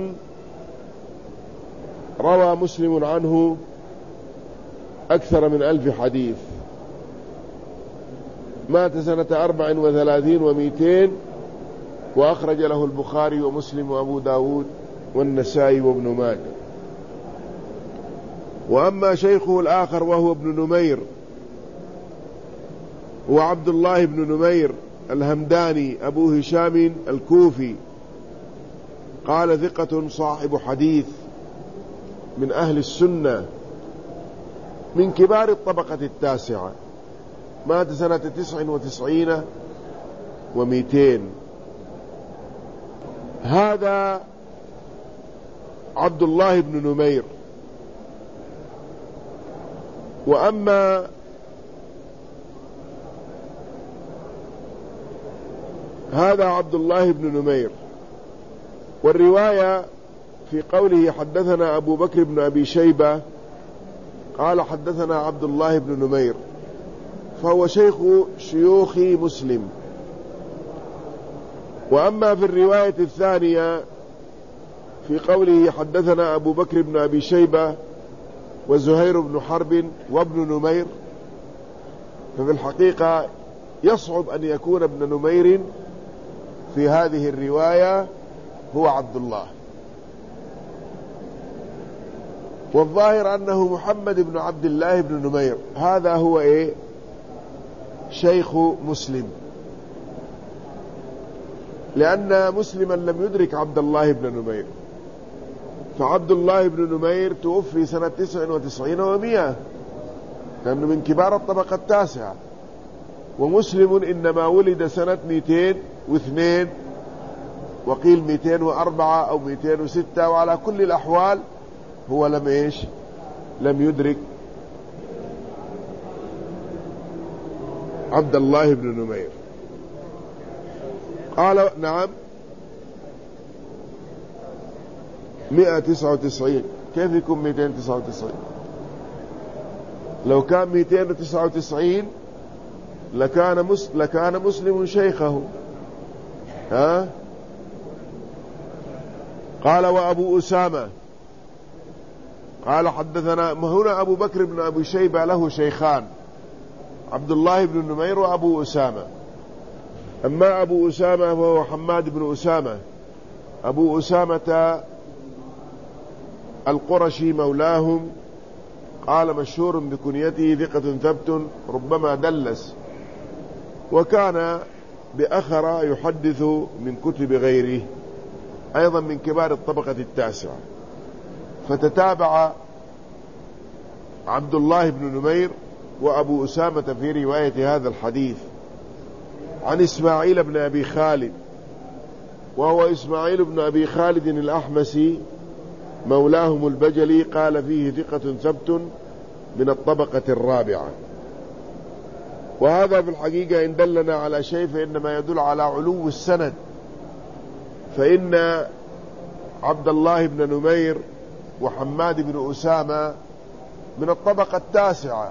روى مسلم عنه أكثر من 1000 حديث، مات سنة 34 و200، وأخرج له البخاري ومسلم وأبو داود والنسائي وابن ماجه. وأما شيخه الآخر وهو ابن نمير هو عبد الله بن نمير الهمداني أبو هشام الكوفي، قال ثقة صاحب حديث من أهل السنة من كبار الطبقة التاسعة، مات سنة 99 و200. هذا عبد الله بن نمير. وأما هذا عبد الله بن نمير، والرواية في قوله حدثنا أبو بكر بن أبي شيبة قال حدثنا عبد الله بن نمير، فهو شيخ شيوخ مسلم. وأما في الرواية الثانية في قوله حدثنا أبو بكر بن أبي شيبة وزهير بن حرب وابن نمير، ففي الحقيقة يصعب أن يكون ابن نمير في هذه الرواية هو عبد الله، والظاهر أنه محمد بن عبد الله بن نمير. هذا هو شيخ مسلم، لأن مسلما لم يدرك عبد الله بن نمير، فعبد الله بن نمير توفي سنة 99 و100، كان من كبار الطبقة التاسعة. ومسلم إنما ولد سنة 202 وقيل 204 أو 206، وعلى كل الأحوال هو لم يدرك عبد الله بن نمير. قال نعم 199. كيف يكون 299؟ لو كان 299 لكان مسلم شيخه. قال وأبو أسامة قال حدثنا. هنا أبو بكر بن أبي شيبة له شيخان، عبد الله بن نمير وأبو أسامة. أما أبو أسامة فهو حماد بن أسامة، أبو أسامة القرشي مولاهم، قال مشهور بكنيته ثقة ثبت ربما دلس، وكان بأخر يحدث من كتب غيره، أيضا من كبار الطبقة التاسعة. فتتابع عبد الله بن نمير وأبو أسامة في رواية هذا الحديث عن إسماعيل بن أبي خالد، وهو إسماعيل بن أبي خالد الأحمسي مولاهم البجلي، قال فيه ثقة ثبت من الطبقة الرابعة. وهذا في الحقيقة إن دلنا على شيء فإنما يدل على علو السند، فإن عبد الله بن نمير وحماد بن أسامة من الطبقة التاسعة،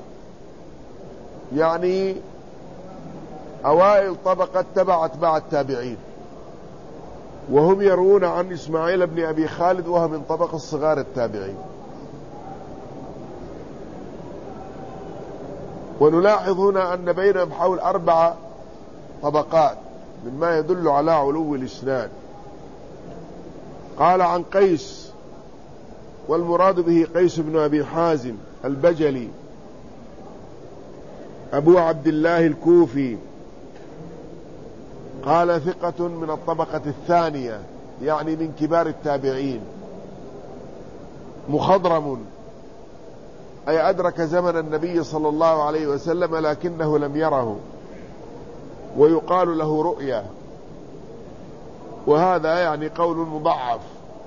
يعني أوائل طبقة تبع أتباع التابعين، وهم يروون عن إسماعيل بن أبي خالد وهو من طبقة الصغار التابعين. ونلاحظ هنا أن بينهم حول 4 طبقات، مما يدل على علو الإسناد. قال عن قيس، والمراد به قيس بن أبي حازم البجلي أبو عبد الله الكوفي، قال ثقة من الطبقة الثانية، يعني من كبار التابعين، مخضرم أي أدرك زمن النبي صلى الله عليه وسلم لكنه لم يره، ويقال له رؤيا، وهذا يعني قول مضعف.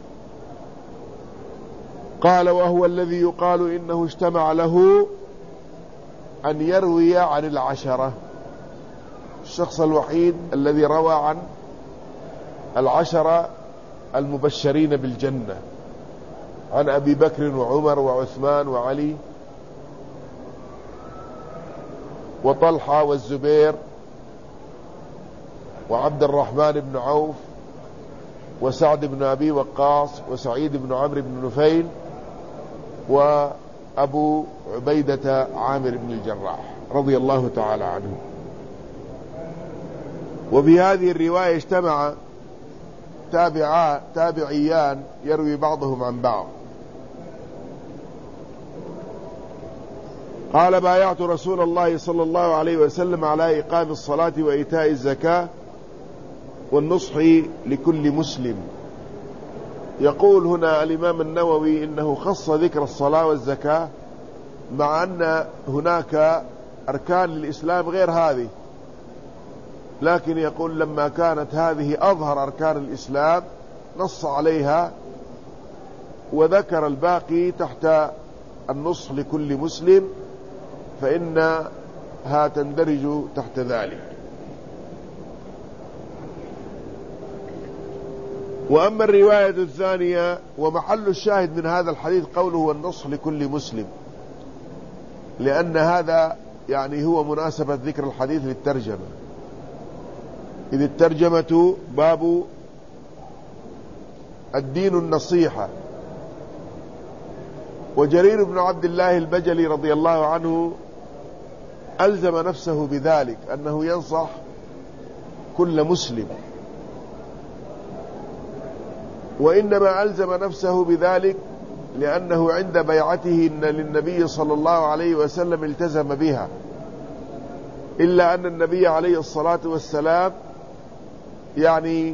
قال وهو الذي يقال إنه اجتمع له أن يروي عن العشرة، الشخص الوحيد الذي روى عن 10 المبشرين بالجنة، عن أبي بكر وعمر وعثمان وعلي وطلحة والزبير وعبد الرحمن بن عوف وسعد بن أبي وقاص وسعيد بن عمرو بن نفيل وأبو عبيدة عامر بن الجراح رضي الله تعالى عنه. وبهذه الرواية اجتمع تابعيان يروي بعضهم عن بعض. قال بايعت رسول الله صلى الله عليه وسلم على إقام الصلاة وإيتاء الزكاة والنصح لكل مسلم. يقول هنا الإمام النووي إنه خص ذكر الصلاة والزكاة مع أن هناك أركان للإسلام غير هذه، لكن يقول لما كانت هذه أظهر أركان الإسلام نص عليها وذكر الباقي تحت النصح لكل مسلم، فإنها تندرج تحت ذلك. وأما الرواية الثانية ومحل الشاهد من هذا الحديث قوله والنصح لكل مسلم، لأن هذا يعني هو مناسبة ذكر الحديث للترجمة، إذ الترجمة باب الدين النصيحة. وجرير بن عبد الله البجلي رضي الله عنه ألزم نفسه بذلك، أنه ينصح كل مسلم، وإنما ألزم نفسه بذلك لأنه عند بيعته للنبي صلى الله عليه وسلم التزم بها، إلا أن النبي عليه الصلاة والسلام يعني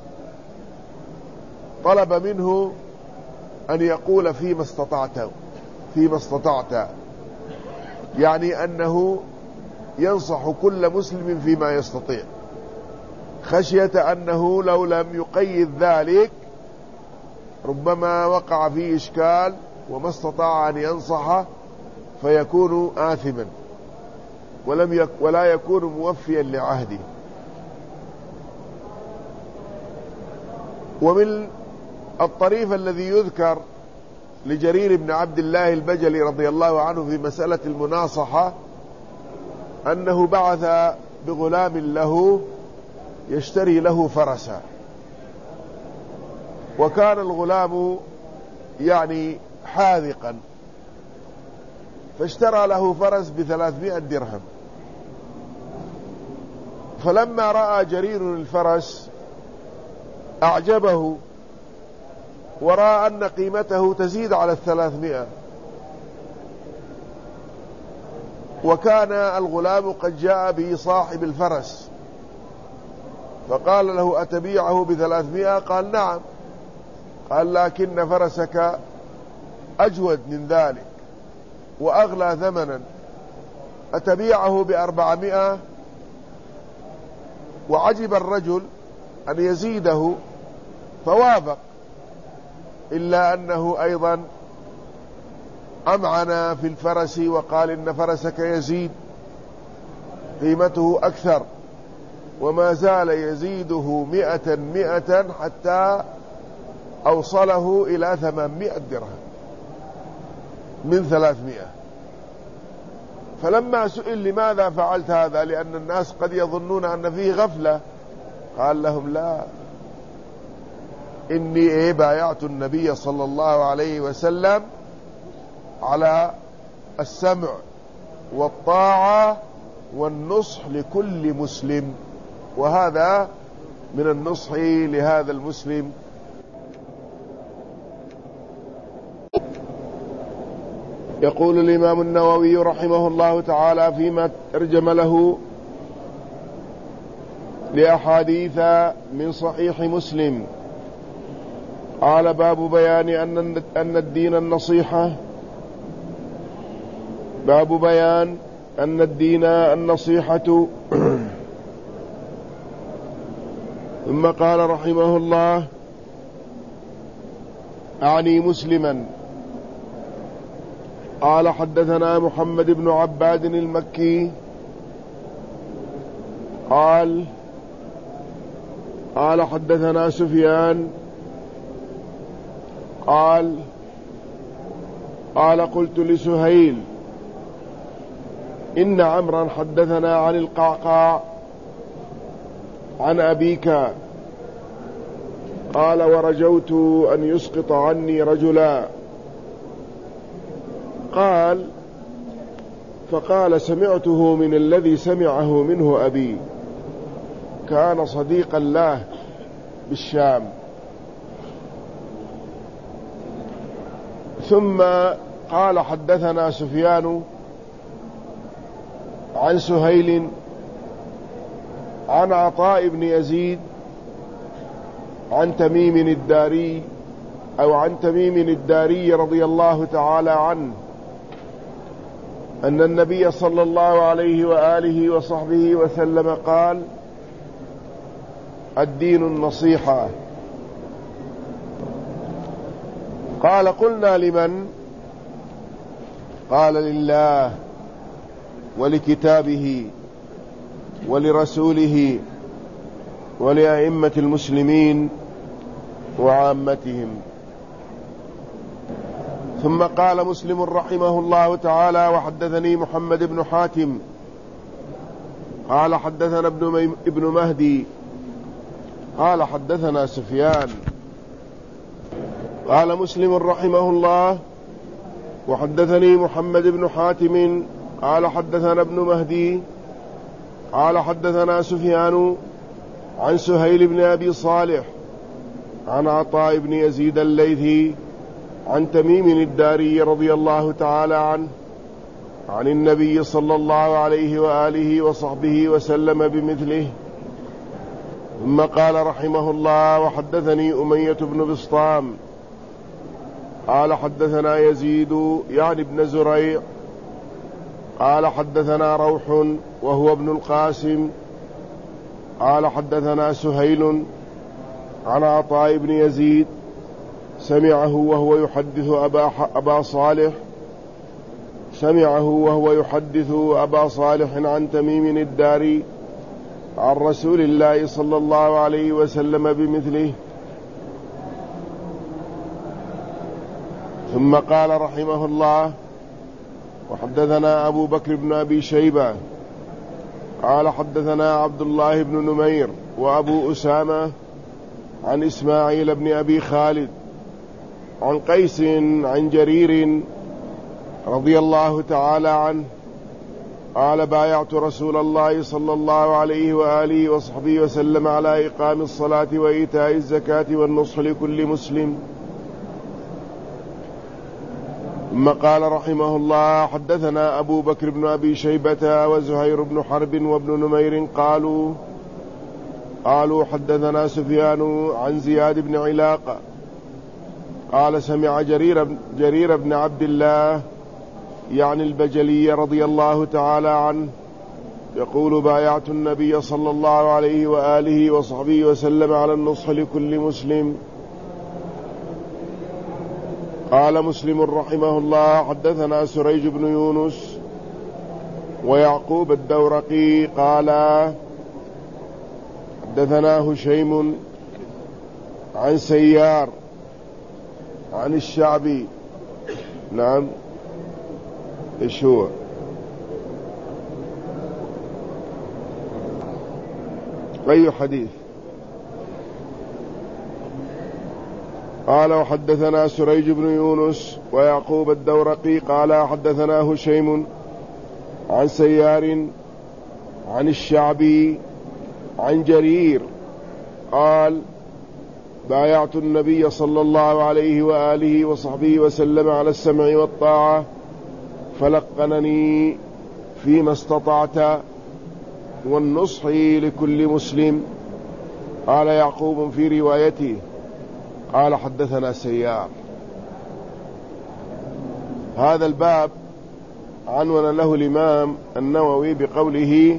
طلب منه أن يقول فيما استطعت، يعني أنه ينصح كل مسلم فيما يستطيع، خشية أنه لو لم يقيد ذلك ربما وقع فيه إشكال وما استطاع أن ينصح فيكون آثما ولا يكون موفيا لعهده. ومن الطريف الذي يذكر لجرير بن عبد الله البجلي رضي الله عنه في مسألة المناصحة أنه بعث بغلام له يشتري له فرسا، وكان الغلام يعني حاذقا، فاشترى له فرس ب300 درهم. فلما رأى جرير الفرس أعجبه، ورأى أن قيمته تزيد على 300، وكان الغلام قد جاء به صاحب الفرس فقال له أتبيعه ب300؟ قال نعم. قال لكن فرسك أجود من ذلك وأغلى ثمنا، أتبيعه ب400؟ وعجب الرجل أن يزيده فوافق، إلا أنه أيضا أمعن في الفرس وقال إن فرسك يزيد قيمته أكثر، وما زال يزيده 100 حتى أوصله إلى 800 درهم من 300. فلما سئل لماذا فعلت هذا، لأن الناس قد يظنون أن فيه غفلة، قال لهم لا، إني بايعت النبي صلى الله عليه وسلم على السمع والطاعة والنصح لكل مسلم، وهذا من النصح لهذا المسلم. يقول الإمام النووي رحمه الله تعالى فيما ترجم له لأحاديث من صحيح مسلم، قال باب بيان أن الدين النصيحة، باب بيان أن الدين النصيحة. ثم قال رحمه الله أعني مسلما، قال حدثنا محمد بن عباد المكي قال حدثنا سفيان قال قلت لسهيل إن عمرا حدثنا عن القعقاع عن أبيك، قال ورجوت أن يسقط عني رجلا، قال فقال سمعته من الذي سمعه منه أبي، كان صديقا له بالشام. ثم قال حدثنا سفيان عن سهيل عن عطاء بن يزيد عن تميم الداري أو عن تميم الداري رضي الله تعالى عنه أن النبي صلى الله عليه وآله وصحبه وسلم قال: الدين النصيحة. قال: قلنا لمن؟ قال: لله ولكتابه ولرسوله ولأئمة المسلمين وعامتهم. ثم قال مسلم رحمه الله تعالى: وحدثني محمد بن حاتم قال حدثنا ابن مهدي قال حدثنا سفيان. قال مسلم رحمه الله: وحدثني محمد بن حاتم قال حدثنا ابن مهدي قال حدثنا سفيان عن سهيل بن أبي صالح عن عطاء بن يزيد الليثي عن تميم الداري رضي الله تعالى عنه عن النبي صلى الله عليه وآله وصحبه وسلم بمثله. ثم قال رحمه الله: وحدثني أمية بن بسطام قال حدثنا يزيد يعني بن زريع قال حدثنا روح وهو ابن القاسم قال حدثنا سهيل عن عطاء بن يزيد سمعه وهو يحدث أبا صالح عن تميم الداري عن رسول الله صلى الله عليه وسلم بمثله. ثم قال رحمه الله: وحدثنا أبو بكر بن أبي شيبة قال حدثنا عبد الله بن نمير وأبو أسامة عن إسماعيل بن أبي خالد عن قيس عن جرير رضي الله تعالى عنه قال: بايعت رسول الله صلى الله عليه وآله وصحبه وسلم على إقام الصلاة وإيتاء الزكاة والنصح لكل مسلم. ثم قال رحمه الله: حدثنا أبو بكر بن أبي شيبة وزهير بن حرب وابن نمير قالوا حدثنا سفيان عن زياد بن علاقة قال: سمع جرير بن عبد الله يعني البجلي رضي الله تعالى عنه يقول: بايعت النبي صلى الله عليه وآله وصحبه وسلم على النصح لكل مسلم. قال مسلم رحمه الله: حدثنا سريج بن يونس ويعقوب الدورقي قال حدثنا هشيم عن سيار عن الشعبي. نعم، ايش هو؟ أي حديث؟ قال: وحدثنا سريج بن يونس ويعقوب الدورقي قال حدثنا هشيم عن سيار عن الشعبي عن جرير قال: بايعت النبي صلى الله عليه وآله وصحبه وسلم على السمع والطاعة فلقنني فيما استطعت والنصح لكل مسلم. قال يعقوب في روايته: قال حدثنا سيار. هذا الباب عنون له الإمام النووي بقوله: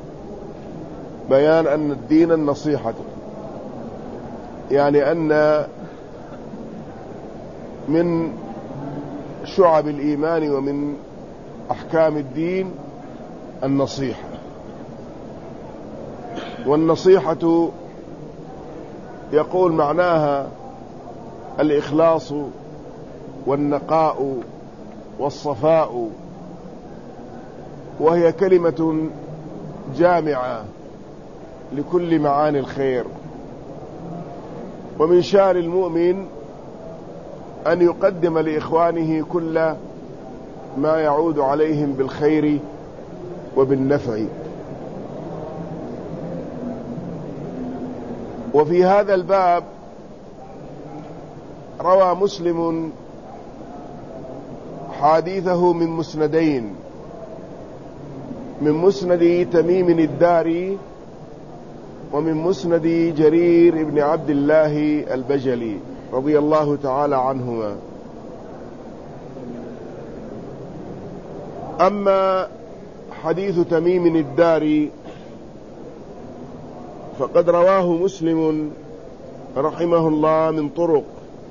بيان أن الدين النصيحة، يعني أن من شعب الإيمان ومن أحكام الدين النصيحة. والنصيحة يقول معناها الإخلاص والنقاء والصفاء، وهي كلمة جامعة لكل معاني الخير. ومن شأن المؤمن أن يقدم لإخوانه كل ما يعود عليهم بالخير وبالنفع. وفي هذا الباب روى مسلم حديثه من مسندين: من مسند تميم الداري ومن مسند جرير بن عبد الله البجلي. رضي الله تعالى عنهما. أما حديث تميم الداري فقد رواه مسلم رحمه الله من طرق.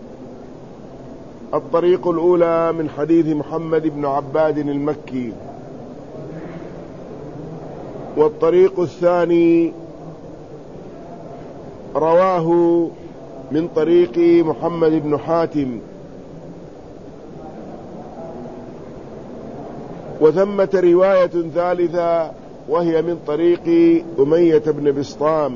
الطريق الأولى من حديث محمد بن عباد المكي، والطريق الثاني رواه من طريق محمد بن حاتم، وثمة رواية ثالثة وهي من طريق أمية بن بسطام.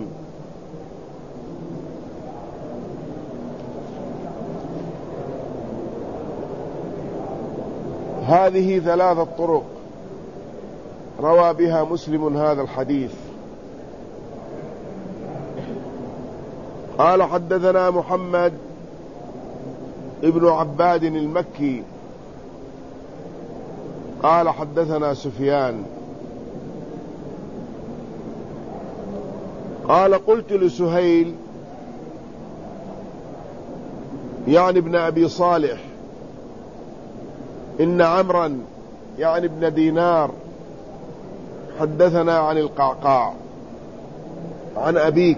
هذه 3 طرق روى بها مسلم هذا الحديث. قال حدثنا محمد ابن عباد المكي قال حدثنا سفيان قال قلت لسهيل يعني ابن أبي صالح إن عمرا يعني ابن دينار حدثنا عن القعقاع عن أبيك.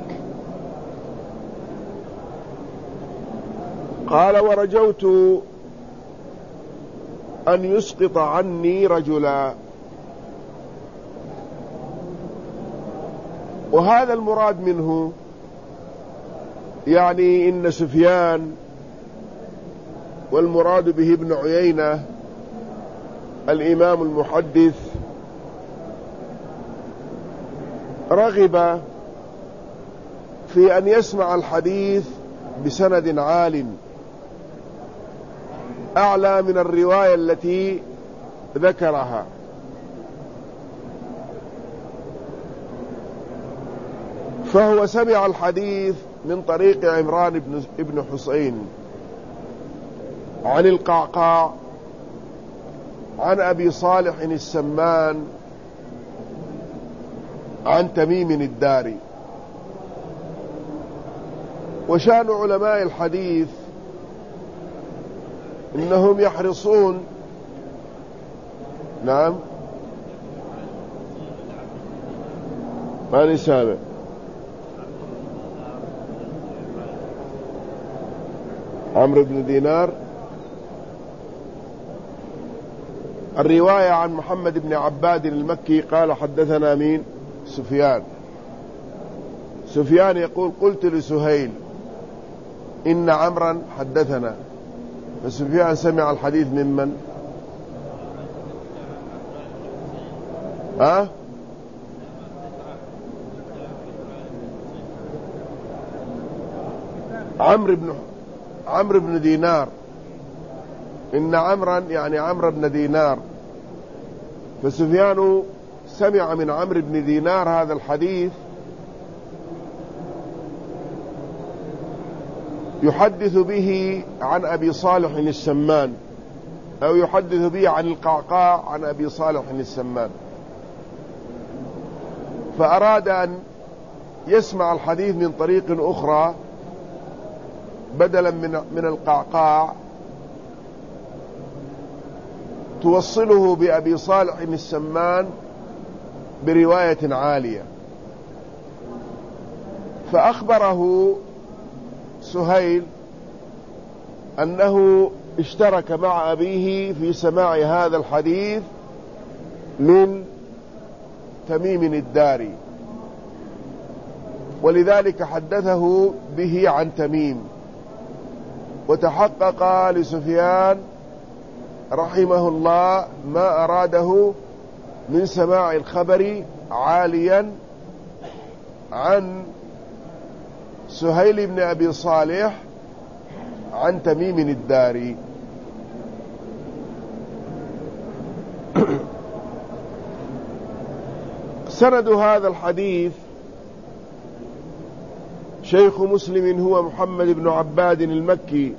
قال ورجوت أن يسقط عني رجلا، وهذا المراد منه يعني إن سفيان والمراد به ابن عيينة الإمام المحدث رغب في أن يسمع الحديث بسند عال أعلى من الرواية التي ذكرها، فهو سمع الحديث من طريق عمران بن حسين عن القعقاع عن أبي صالح السمان عن تميم الداري. وشان علماء الحديث إنهم يحرصون نعم ماني سامع عمرو بن دينار. الرواية عن محمد بن عباد المكي قال حدثنا مين؟ سفيان يقول قلت لسهيل إن عمرا حدثنا، فسفيان سمع الحديث ممن؟ عمرو بن دينار. إن عمرا يعني عمرو بن دينار، فسفيان سمع من عمرو بن دينار هذا الحديث يحدث به عن أبي صالح السمان، أو يحدث به عن القعقاع عن أبي صالح السمان، فأراد أن يسمع الحديث من طريق أخرى بدلا من القعقاع توصله بأبي صالح السمان برواية عالية. فأخبره سهيل أنه اشترك مع أبيه في سماع هذا الحديث من تميم الداري، ولذلك حدثه به عن تميم، وتحقق لسفيان رحمه الله ما أراده من سماع الخبر عاليا عن سهيل بن أبي صالح عن تميم الداري. سند هذا الحديث شيخ مسلم هو محمد بن عباد المكي.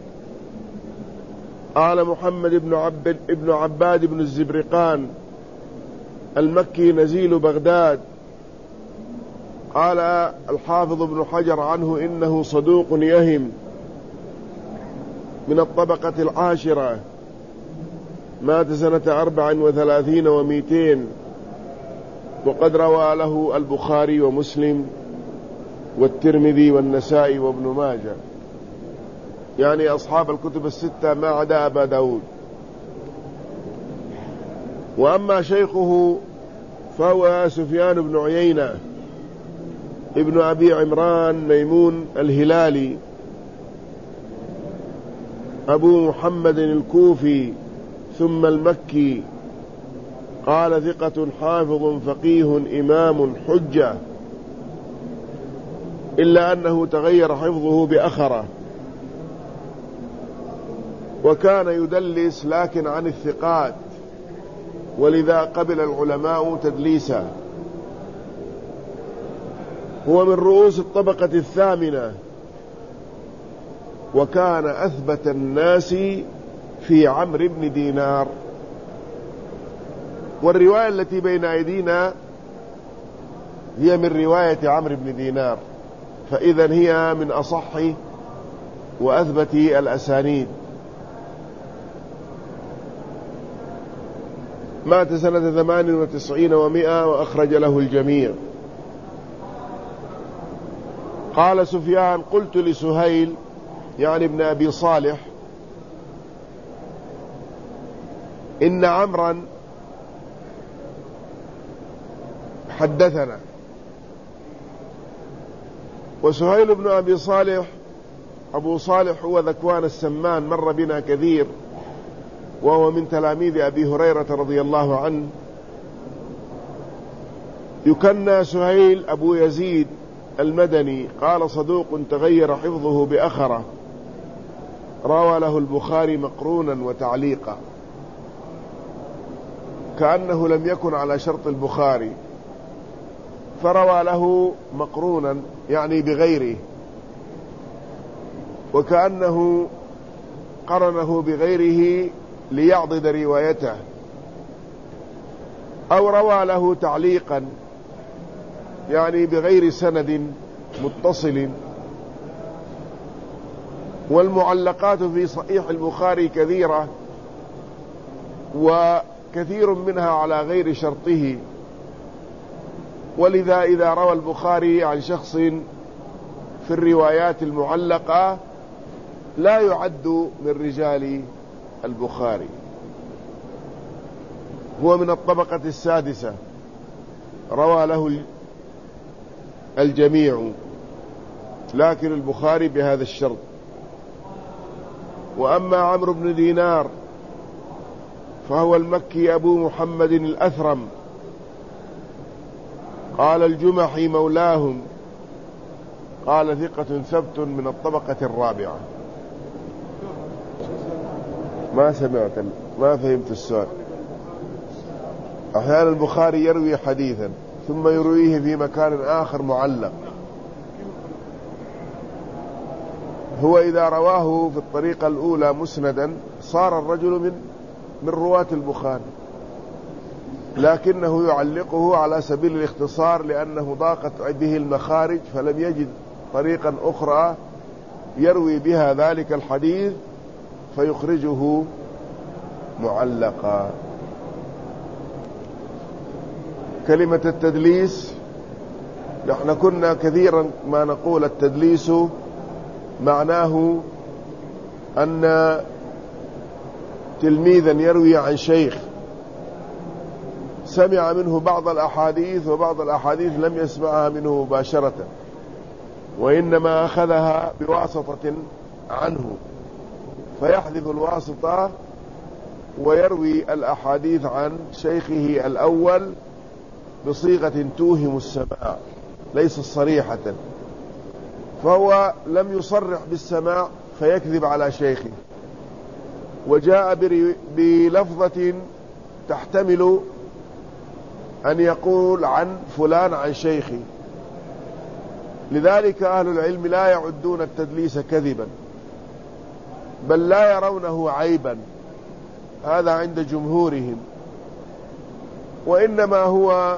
قال محمد بن عباد بن الزبرقان المكي نزيل بغداد. قال الحافظ ابن حجر عنه إنه صدوق يهم، من الطبقة العاشرة، مات سنة 34 و200، وقد روى له البخاري ومسلم والترمذي والنسائي وابن ماجه، يعني أصحاب الكتب الستة ما عدا أبا داود. وأما شيخه فهو سفيان بن عيينة ابن أبي عمران ميمون الهلالي أبو محمد الكوفي ثم المكي، قال ثقة حافظ فقيه إمام حجة، إلا أنه تغير حفظه بأخره، وكان يدلس لكن عن الثقات، ولذا قبل العلماء تدليسه. هو من رؤوس الطبقة الثامنة، وكان أثبت الناس في عمرو بن دينار. والرواية التي بين أيدينا هي من رواية عمرو بن دينار، فإذا هي من أصح وأثبت الأسانيد. مات سنة 98 و100، وأخرج له الجميع. قال سفيان: قلت لسهيل يعني ابن أبي صالح: إن عمرا حدثنا. وسهيل بن أبي صالح أبو صالح هو ذكوان السمان، مر بنا كثير، وهو من تلاميذ أبي هريرة رضي الله عنه. يكنى سهيل أبو يزيد المدني، قال: صدوق تغير حفظه بأخره، روى له البخاري مقرونا وتعليقا، كأنه لم يكن على شرط البخاري، فروى له مقرونا يعني بغيره، وكأنه قرنه بغيره ليعضد روايته، أو روى له تعليقا يعني بغير سند متصل. والمعلقات في صحيح البخاري كثيرة، وكثير منها على غير شرطه، ولذا إذا روى البخاري عن شخص في الروايات المعلقة لا يعد من رجال البخاري. هو من الطبقة السادسة، روى له الجميع، لكن البخاري بهذا الشرط. وأما عمرو بن دينار فهو المكي أبو محمد الأثرم، قال الجمحي مولاهم، قال ثقة ثبت من الطبقة الرابعة. ما سمعت، ما فهمت السؤال. أحيانا البخاري يروي حديثا ثم يرويه في مكان آخر معلق. هو إذا رواه في الطريقة الأولى مسندا صار الرجل من رواة البخاري، لكنه يعلقه على سبيل الاختصار، لأنه ضاقت به المخارج فلم يجد طريقا أخرى يروي بها ذلك الحديث فيخرجه معلقا. كلمة التدليس، نحن كنا كثيرا ما نقول التدليس معناه أن تلميذا يروي عن شيخ سمع منه بعض الأحاديث، وبعض الأحاديث لم يسمعها منه مباشرة، وإنما أخذها بواسطة عنه، فيحذف الواسطة ويروي الأحاديث عن شيخه الأول بصيغة توهم السماع ليس صريحة، فهو لم يصرح بالسماع فيكذب على شيخه، وجاء بلفظة تحتمل أن يقول عن فلان عن شيخه. لذلك أهل العلم لا يعدون التدليس كذبا، بل لا يرونه عيبا، هذا عند جمهورهم، وإنما هو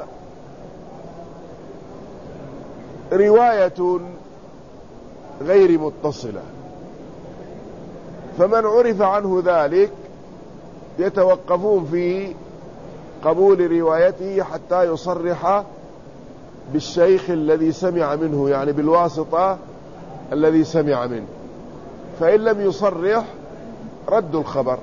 رواية غير متصلة. فمن عرف عنه ذلك يتوقفون في قبول روايته حتى يصرح بالشيخ الذي سمع منه، يعني بالواسطة الذي سمع منه، فإن لم يصرح رد الخبر.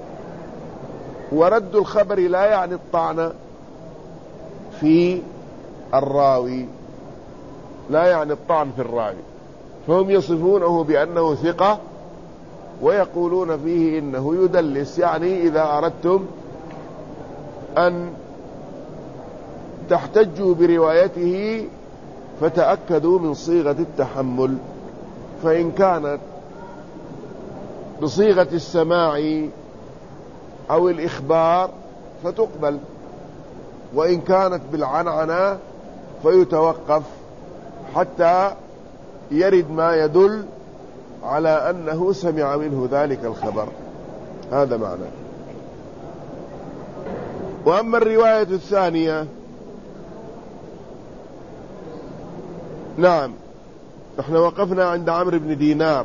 ورد الخبر لا يعني الطعن في الراوي، لا يعني الطعن في الراوي، فهم يصفونه بأنه ثقة ويقولون فيه إنه يدلس. يعني إذا أردتم أن تحتجوا بروايته فتأكدوا من صيغة التحمل، فإن كانت بصيغة السماع أو الإخبار فتقبل، وإن كانت بالعنعنة فيتوقف حتى يرد ما يدل على أنه سمع منه ذلك الخبر. هذا معنى. وأما الرواية الثانية، نعم، احنا وقفنا عند عمرو بن دينار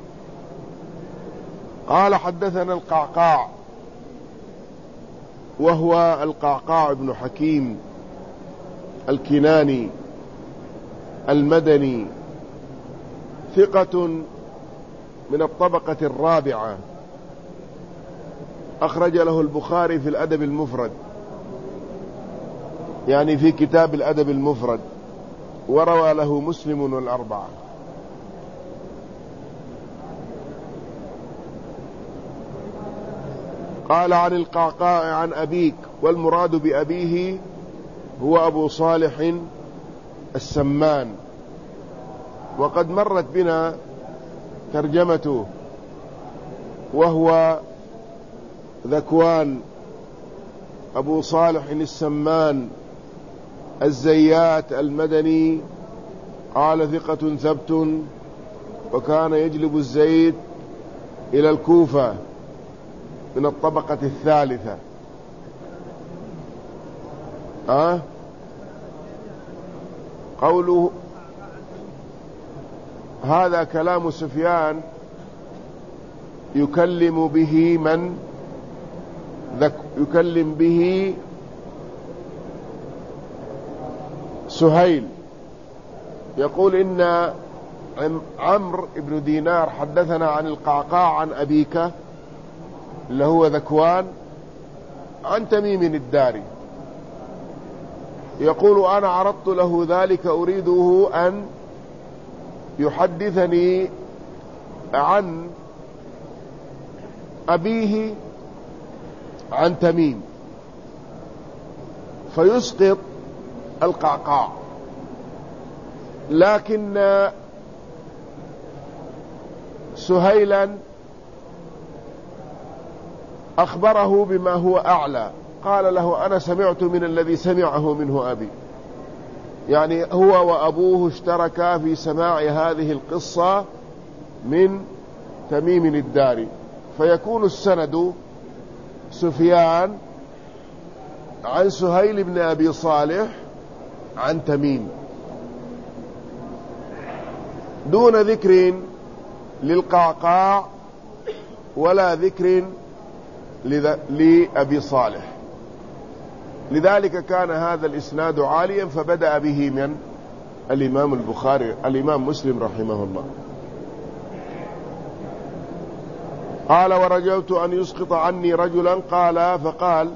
قال حدثنا القعقاع، وهو القعقاع بن حكيم الكناني المدني، ثقة من الطبقة الرابعة، أخرج له البخاري في الأدب المفرد، يعني في كتاب الأدب المفرد، وروى له مسلم والأربعة. قال عن القعقاع عن أبيك، والمراد بأبيه هو أبو صالح السمان، وقد مرت بنا ترجمته، وهو ذكوان أبو صالح السمان الزيات المدني، قال ثقة ثبت، وكان يجلب الزيت إلى الكوفة من الطبقة الثالثة. قوله هذا كلام سفيان يكلم به من يكلم به سهيل، يقول إن عمرو بن دينار حدثنا عن القعقاع عن أبيك اللي هو ذكوان عن تميم الداري، يقول أنا عرضت له ذلك أريده أن يحدثني عن أبيه عن تميم فيسقط القعقاع، لكن سهيلا أخبره بما هو أعلى، قال له أنا سمعت من الذي سمعه منه أبي، يعني هو وأبوه اشتركا في سماع هذه القصة من تميم الداري، فيكون السند سفيان عن سهيل بن أبي صالح عن تميم، دون ذكر للقعقاع ولا ذكر لأبي صالح. لذلك كان هذا الإسناد عاليا، فبدأ به من الإمام البخاري الإمام مسلم رحمه الله. قال ورجوت أن يسقط عني رجلا، قال فقال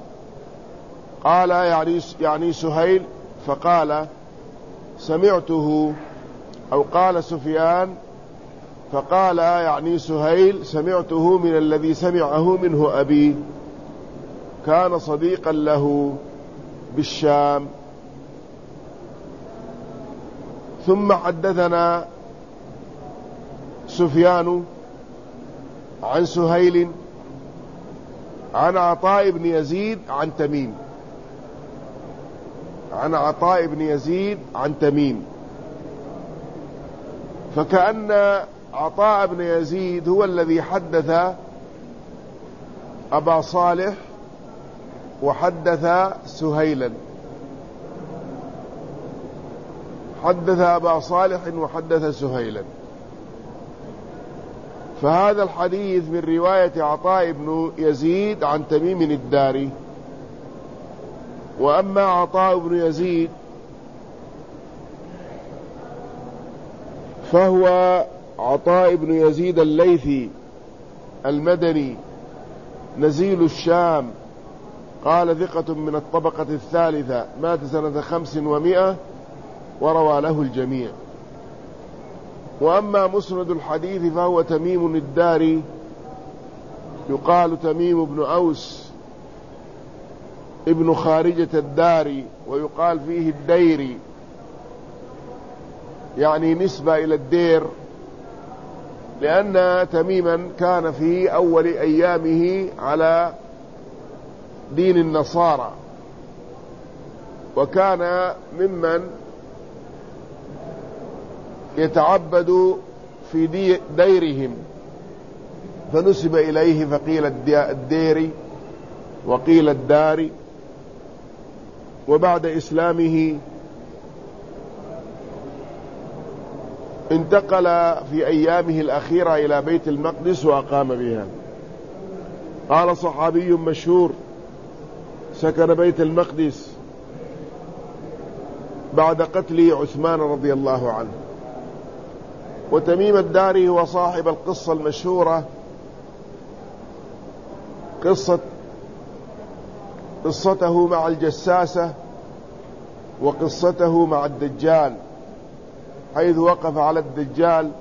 يعني سهيل، فقال سمعته، أو قال سفيان فقال يعني سهيل سمعته من الذي سمعه منه أبي، كان صديقا له بالشام. ثم حدثنا سفيان عن سهيل عن عطاء بن يزيد عن تميم، عن عطاء بن يزيد عن تميم، فكأن عطاء بن يزيد هو الذي حدث أبا صالح وحدث سهيلا، حدث أبا صالح وحدث سهيلا، فهذا الحديث من رواية عطاء بن يزيد عن تميم الداري. وأما عطاء بن يزيد فهو عطاء بن يزيد الليثي المدني نزيل الشام، قال ثقة من الطبقة الثالثة، مات سنة 500 وروى له الجميع. وأما مسند الحديث فهو تميم الداري، يقال تميم بن أوس ابن خارجة الداري، ويقال فيه الديري، يعني نسبة إلى الدير، لأن تميما كان في أول أيامه على دين النصارى، وكان ممن يتعبد في ديرهم، فنسب إليه فقيل الديري وقيل الداري. وبعد إسلامه انتقل في أيامه الأخيرة إلى بيت المقدس وأقام بها. قال صحابي مشهور سكن بيت المقدس بعد قتل عثمان رضي الله عنه. وتميم الداري هو صاحب القصة المشهورة، قصته مع الجساسة وقصته مع الدجال، حيث وقف على الدجال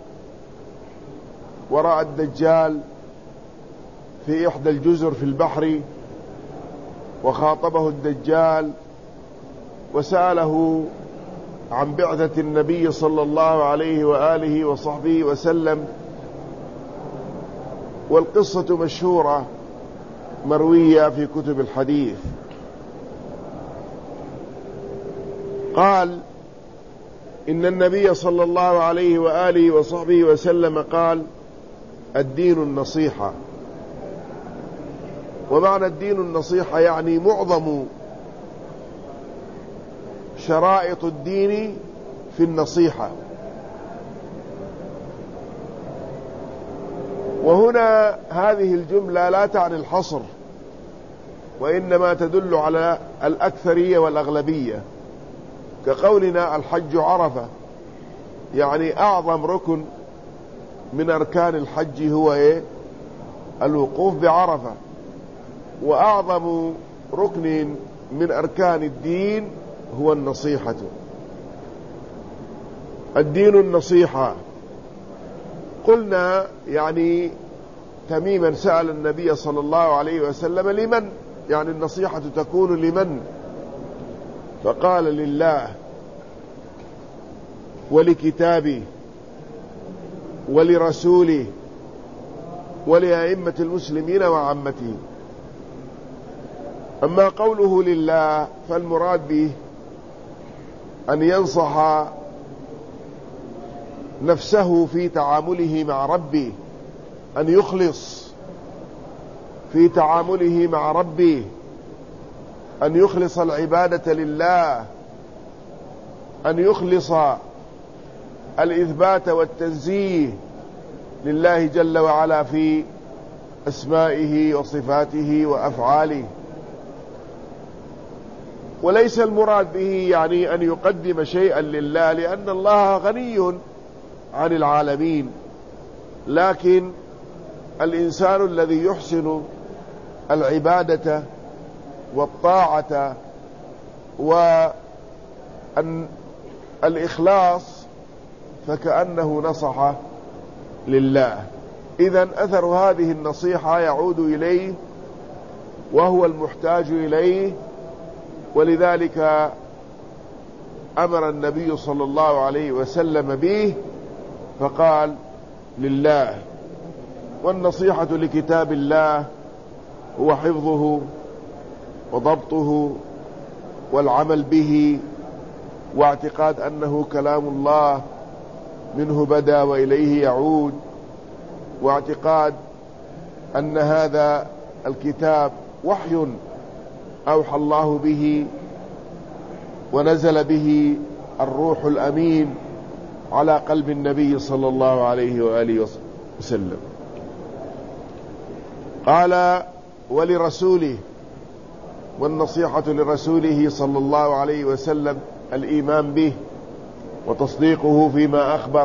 ورأى الدجال في إحدى الجزر في البحر، وخاطبه الدجال وسأله عن بعثة النبي صلى الله عليه وآله وصحبه وسلم. والقصة مشهورة مروية في كتب الحديث. قال إن النبي صلى الله عليه وآله وصحبه وسلم قال: الدين النصيحة. ومعنى الدين النصيحة يعني معظم شرائط الدين في النصيحة. وهنا هذه الجملة لا تعني الحصر، وإنما تدل على الأكثرية والأغلبية، كقولنا الحج عرفة، يعني أعظم ركن من أركان الحج هو الوقوف بعرفة، وأعظم ركن من أركان الدين هو النصيحة. الدين النصيحة. قلنا يعني تميما سأل النبي صلى الله عليه وسلم لمن، يعني النصيحة تكون لمن؟ فقال: لله ولكتابه ولرسوله ولأئمة المسلمين وعامته. أما قوله لله فالمراد به أن ينصح نفسه في تعامله مع ربه، أن يخلص في تعامله مع ربه، أن يخلص العبادة لله، أن يخلص الإثبات والتنزيه لله جل وعلا في أسمائه وصفاته وأفعاله. وليس المراد به يعني أن يقدم شيئا لله، لأن الله غني عن العالمين، لكن الإنسان الذي يحسن العبادة والطاعة والإخلاص فكأنه نصح لله. إذن أثر هذه النصيحة يعود إليه وهو المحتاج إليه، ولذلك أمر النبي صلى الله عليه وسلم به فقال: لله. والنصيحة لكتاب الله هو حفظه وضبطه والعمل به، واعتقاد أنه كلام الله منه بدأ وإليه يعود، واعتقاد أن هذا الكتاب وحي أوحى الله به ونزل به الروح الأمين على قلب النبي صلى الله عليه وآله وسلم. قال ولرسوله، والنصيحة لرسوله صلى الله عليه وسلم الإيمان به وتصديقه فيما أخبر،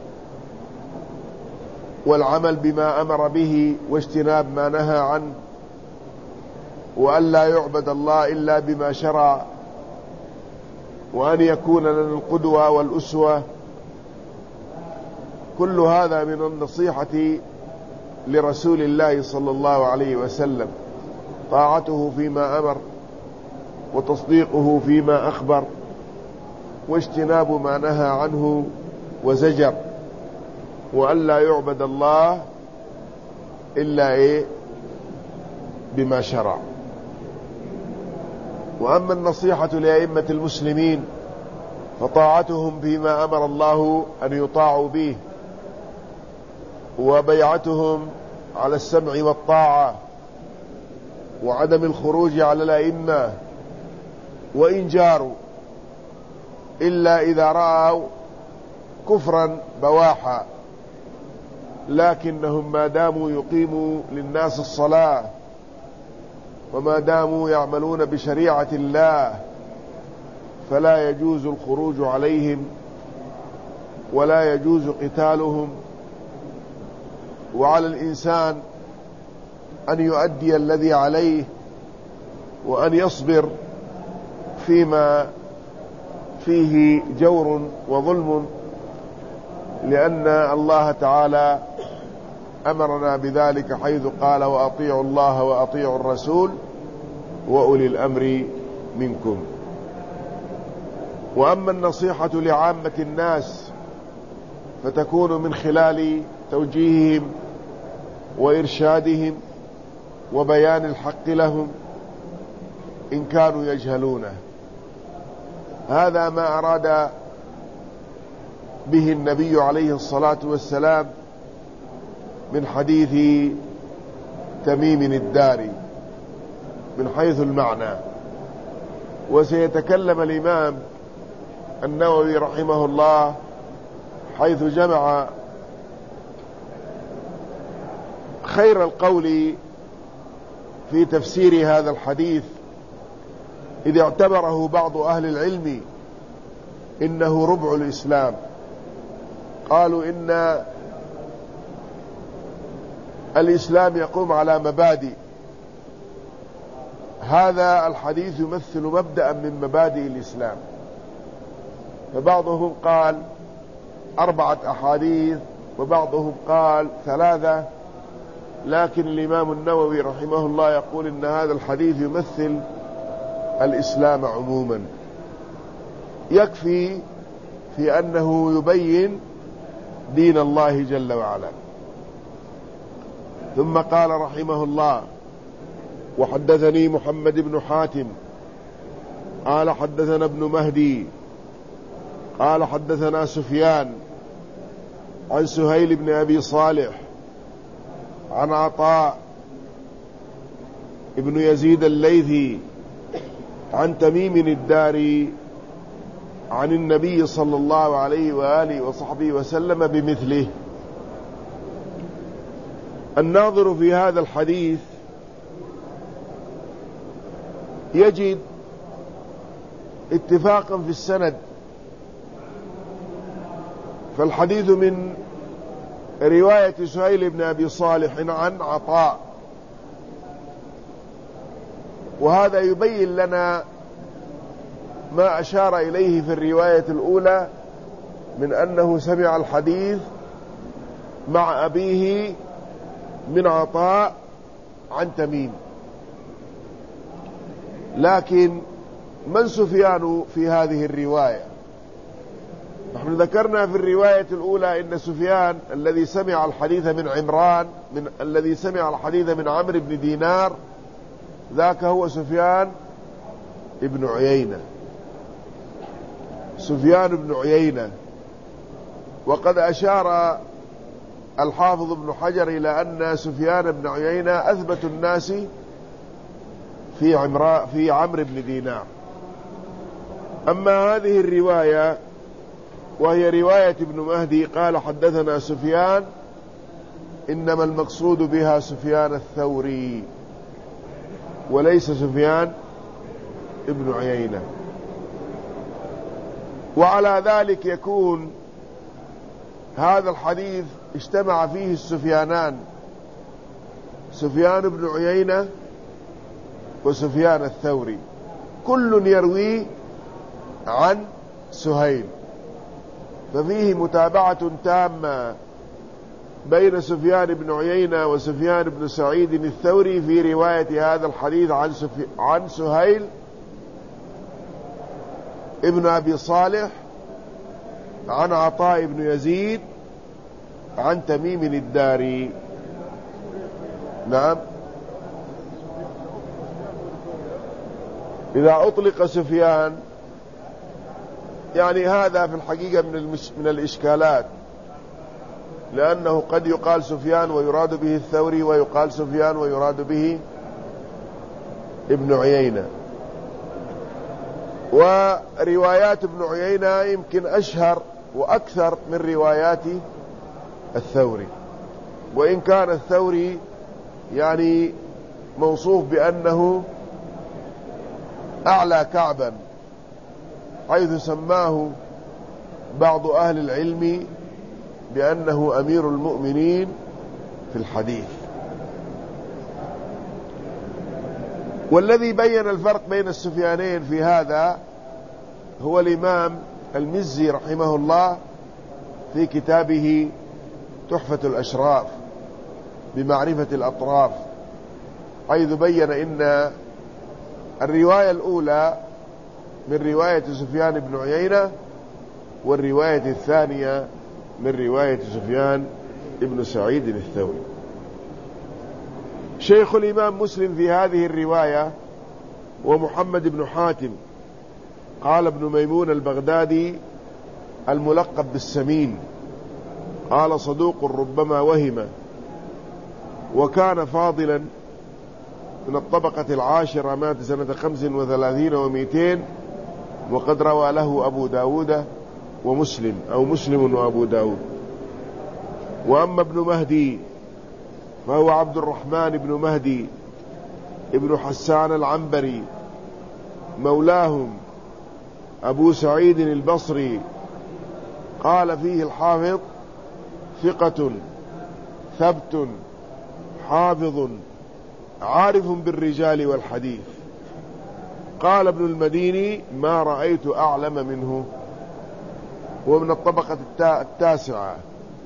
والعمل بما أمر به واجتناب ما نهى عنه، وأن لا يعبد الله إلا بما شرع، وأن يكون لنا القدوة والأسوة. كل هذا من النصيحة لرسول الله صلى الله عليه وسلم، طاعته فيما أمر وتصديقه فيما أخبر واجتناب ما نهى عنه وزجر، وأن لا يعبد الله إلا بما شرع. وأما النصيحة لأئمة المسلمين فطاعتهم فيما أمر الله أن يطاعوا به، وبيعتهم على السمع والطاعة، وعدم الخروج على الأئمة وإن جاروا، إلا إذا رأوا كفرا بواحا، لكنهم ما داموا يقيموا للناس الصلاة وما داموا يعملون بشريعة الله فلا يجوز الخروج عليهم ولا يجوز قتالهم. وعلى الإنسان أن يؤدي الذي عليه وأن يصبر فيما فيه جور وظلم، لأن الله تعالى أمرنا بذلك حيث قال وأطيعوا الله وأطيعوا الرسول وأولي الأمر منكم. وأما النصيحة لعامة الناس فتكون من خلال توجيههم وإرشادهم وبيان الحق لهم إن كانوا يجهلونه. هذا ما أراد به النبي عليه الصلاة والسلام من حديث تميم الداري من حيث المعنى. وسيتكلم الإمام النووي رحمه الله حيث جمع خير القول في تفسير هذا الحديث، إذ اعتبره بعض أهل العلم إنه ربع الإسلام. قالوا إن الإسلام يقوم على مبادئ، هذا الحديث يمثل مبدأ من مبادئ الإسلام. فبعضهم قال 4 أحاديث وبعضهم قال 3، لكن الإمام النووي رحمه الله يقول إن هذا الحديث يمثل الإسلام عموما، يكفي في أنه يبين دين الله جل وعلا. ثم قال رحمه الله وحدثني محمد بن حاتم قال حدثنا ابن مهدي قال حدثنا سفيان عن سهيل بن أبي صالح عن عطاء ابن يزيد الليثي عن تميم الداري عن النبي صلى الله عليه وآله وصحبه وسلم بمثله. الناظر في هذا الحديث يجد اتفاقا في السند، فالحديث من رواية سهيل بن أبي صالح عن عطاء، وهذا يبين لنا ما أشار إليه في الرواية الأولى من أنه سمع الحديث مع أبيه من عطاء عن تميم. لكن من سفيان في هذه الرواية؟ نحن ذكرنا في الرواية الأولى إن سفيان الذي سمع الحديث من عمران الذي سمع الحديث من عمرو بن دينار ذاك هو سفيان ابن عيينة، سفيان بن عيينة. وقد أشار الحافظ ابن حجر إلى أن سفيان بن عيينة أثبت الناس في عمرو بن دينار. أما هذه الرواية وهي رواية ابن مهدي قال حدثنا سفيان إنما المقصود بها سفيان الثوري وليس سفيان ابن عيينة. وعلى ذلك يكون هذا الحديث اجتمع فيه السفيانان، سفيان بن عيينة وسفيان الثوري، كل يروي عن سهيل، ففيه متابعة تامة بين سفيان بن عيينة وسفيان بن سعيد الثوري في رواية هذا الحديث عن سهيل ابن أبي صالح عن عطاء بن يزيد عن تميم الداري. نعم، إذا أطلق سفيان يعني هذا في الحقيقة من الإشكالات، لأنه قد يقال سفيان ويراد به الثوري، ويقال سفيان ويراد به ابن عيينة. وروايات ابن عيينة يمكن أشهر وأكثر من روايات الثوري، وإن كان الثوري يعني موصوف بأنه أعلى كعبا، حيث سماه بعض أهل العلم بأنه أمير المؤمنين في الحديث. والذي بين الفرق بين السفيانين في هذا هو الإمام المزي رحمه الله في كتابه تحفة الأشراف بمعرفة الأطراف، حيث بين إن الرواية الأولى من رواية سفيان بن عيينة، والرواية الثانية من رواية سفيان بن سعيد الثوري. شيخ الإمام مسلم في هذه الرواية ومحمد بن حاتم، قال ابن ميمون البغدادي الملقب بالسمين، قال صدوق ربما وهم، وكان فاضلا من الطبقة العاشرة، مات سنة 35 و200، وقد روى له أبو داود ومسلم أو مسلم وأبو داود. وأما ابن مهدي فهو عبد الرحمن بن مهدي ابن حسان العنبري، مولاهم أبو سعيد البصري، قال فيه الحافظ ثقة ثبت حافظ عارف بالرجال والحديث. قال ابن المديني ما رأيت أعلم منه، ومن الطبقة التاسعة،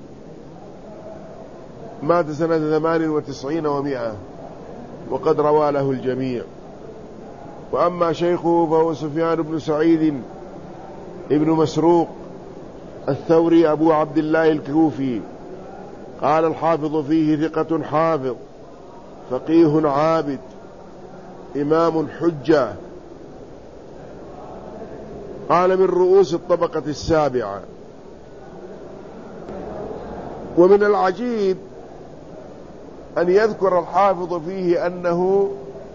مات سنة 98 و100، وقد روى له الجميع. وأما شيخه فهو سفيان بن سعيد ابن مسروق الثوري أبو عبد الله الكوفي، قال الحافظ فيه ثقة حافظ فقيه عابد إمام حجة، قال من رؤوس الطبقة السابعة. ومن العجيب أن يذكر الحافظ فيه أنه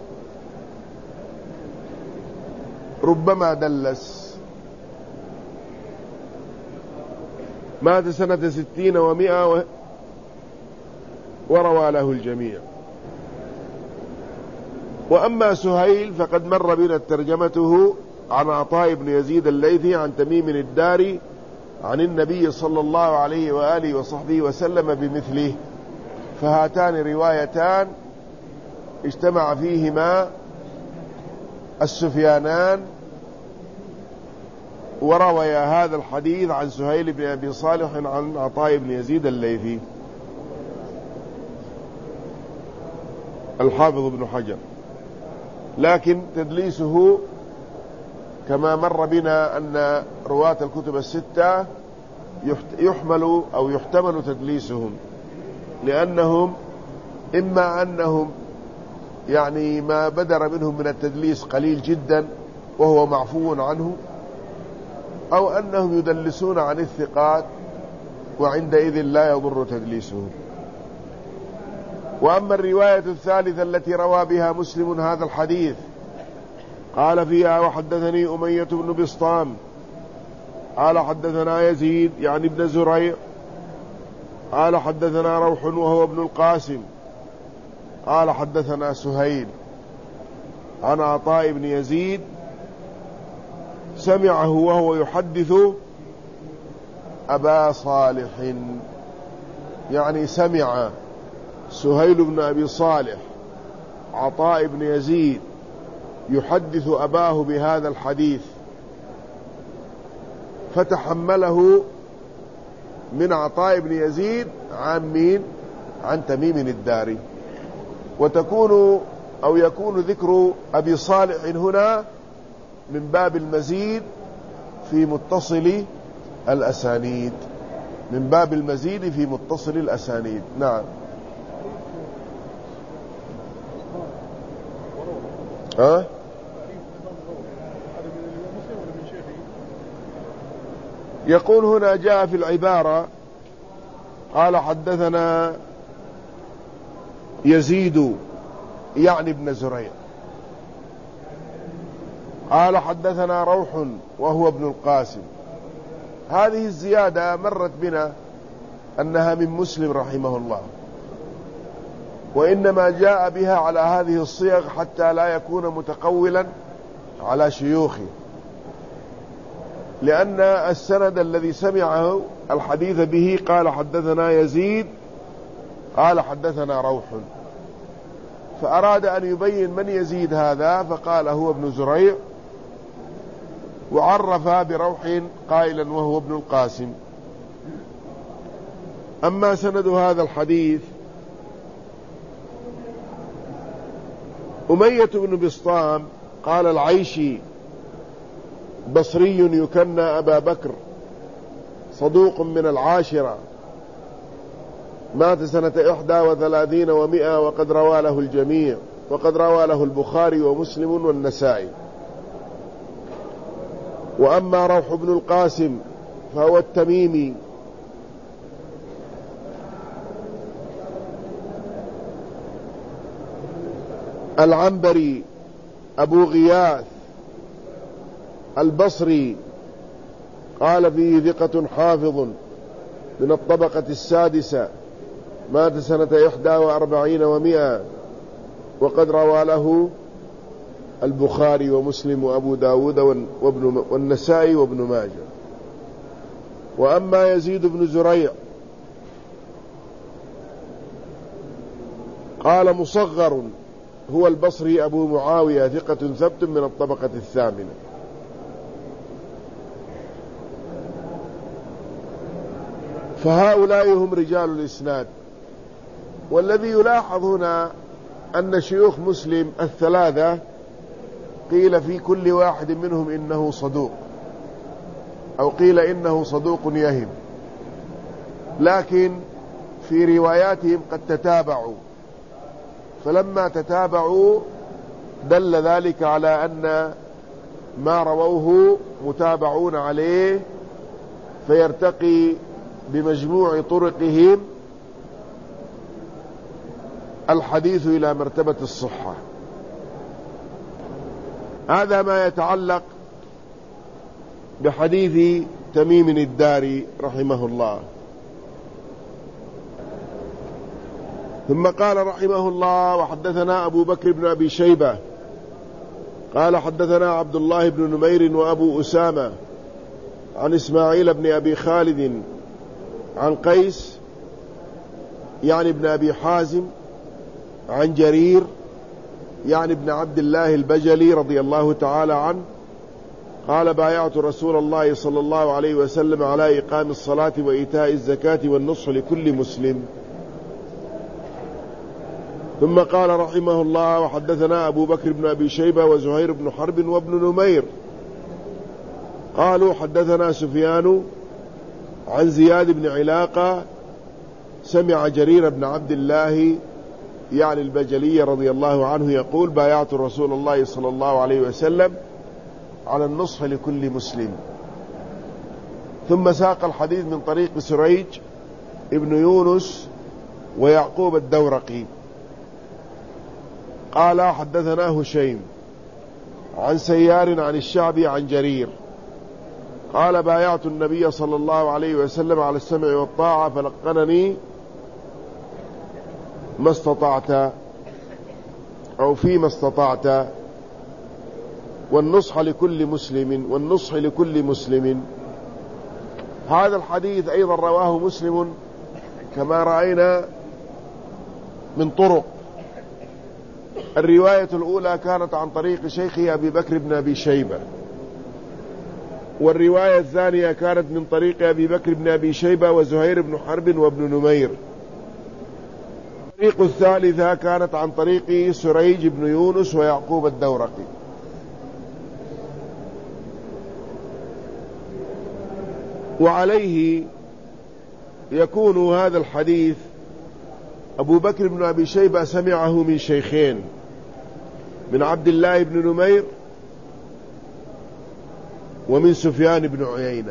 ربما دلس، مات سنة 60 و100، وروى له الجميع. وأما سهيل فقد مر بنا ترجمته عن عطاء بن يزيد الليثي عن تميم الداري عن النبي صلى الله عليه وآله وصحبه وسلم بمثله، فهاتان روايتان اجتمع فيهما السفيانان ورويا هذا الحديث عن سهيل بن أبي صالح عن عطاء بن يزيد الليثي. الحافظ ابن حجر، لكن تدليسه كما مر بنا أن رواة الكتب الستة يحمل أو يحتمل تدليسهم، لأنهم إما أنهم يعني ما بدر منهم من التدليس قليل جدا وهو معفو عنه، أو أنهم يدلسون عن الثقات وعندئذ لا يضر تدليسهم. وأما الرواية الثالثة التي روى بها مسلم هذا الحديث، قال فيها وحدثني أمية بن بسطام قال حدثنا يزيد يعني ابن زريع قال حدثنا روح وهو ابن القاسم قال حدثنا سهيل عن عطاء بن يزيد سمعه وهو يحدث أبا صالح، يعني سمع سهيل بن أبي صالح عطاء بن يزيد يحدث أباه بهذا الحديث، فتحمله من عطاء بن يزيد عن مين؟ عن تميم الداري. وتكون أو يكون ذكر أبي صالح هنا من باب المزيد في متصل الأسانيد، من باب المزيد في متصل الأسانيد. نعم. يقول هنا جاء في العبارة قال حدثنا يزيد يعني ابن زريع قال حدثنا روح وهو ابن القاسم. هذه الزيادة مرت بنا أنها من مسلم رحمه الله، وإنما جاء بها على هذه الصيغ حتى لا يكون متقولا على شيوخه، لأن السند الذي سمعه الحديث به قال حدثنا يزيد قال حدثنا روح، فأراد أن يبين من يزيد هذا فقال هو ابن زريع، وعرف بروح قائلا وهو ابن القاسم. أما سند هذا الحديث أمية بن بسطام قال العيشي بصري يكنى أبا بكر صدوق من العاشرة، مات سنة 31 و100 وقد روى له الجميع، وقد روى له البخاري ومسلم والنسائي. وأما روح بن القاسم فهو التميمي العنبري أبو غياث البصري، قال فيه ثقة حافظ من الطبقة السادسة، مات سنة 41 و100 وقد روى له البخاري ومسلم وأبو داود والنسائي وابن ماجه. وأما يزيد بن زريع قال مصغر هو البصري أبو معاوية ثقة ثبت من الطبقة الثامنة. فهؤلاء هم رجال الإسناد. والذي يلاحظ هنا أن شيوخ مسلم الثلاثة قيل في كل واحد منهم إنه صدوق، أو قيل إنه صدوق يهم، لكن في رواياتهم قد تتابعوا، فلما تتابعوا دل ذلك على أن ما رووه متابعون عليه، فيرتقي بمجموع طرقهم الحديث إلى مرتبة الصحة. هذا ما يتعلق بحديث تميم الداري رحمه الله. ثم قال رحمه الله وحدثنا أبو بكر بن أبي شيبة قال حدثنا عبد الله بن نمير وأبو أسامة عن إسماعيل بن أبي خالد عن قيس يعني ابن أبي حازم عن جرير يعني ابن عبد الله البجلي رضي الله تعالى عنه قال بايعت رسول الله صلى الله عليه وسلم على إقام الصلاة وإيتاء الزكاة والنصح لكل مسلم. ثم قال رحمه الله وحدثنا أبو بكر بن أبي شيبة وزهير بن حرب وابن نمير قالوا حدثنا سفيان عن زياد بن علاقة سمع جرير بن عبد الله يعني البجلي رضي الله عنه يقول بايعت رسول الله صلى الله عليه وسلم على النصح لكل مسلم. ثم ساق الحديث من طريق سريج ابن يونس ويعقوب الدورقي قال حدثنا هشيم عن سيار عن الشعبي عن جرير قال بايعت النبي صلى الله عليه وسلم على السمع والطاعة فلقنني ما استطعت أو فيما استطعت والنصح لكل مسلم. هذا الحديث أيضا رواه مسلم كما رأينا من طرق. الرواية الأولى كانت عن طريق شيخه أبي بكر بن أبي شيبة، والرواية الثانية كانت من طريق أبي بكر بن أبي شيبة وزهير بن حرب وابن نمير. الطريق الثالثة كانت عن طريق سريج بن يونس ويعقوب الدورقي. وعليه يكون هذا الحديث أبو بكر بن أبي شيبة سمعه من شيخين، من عبد الله بن نمير ومن سفيان بن عيينة.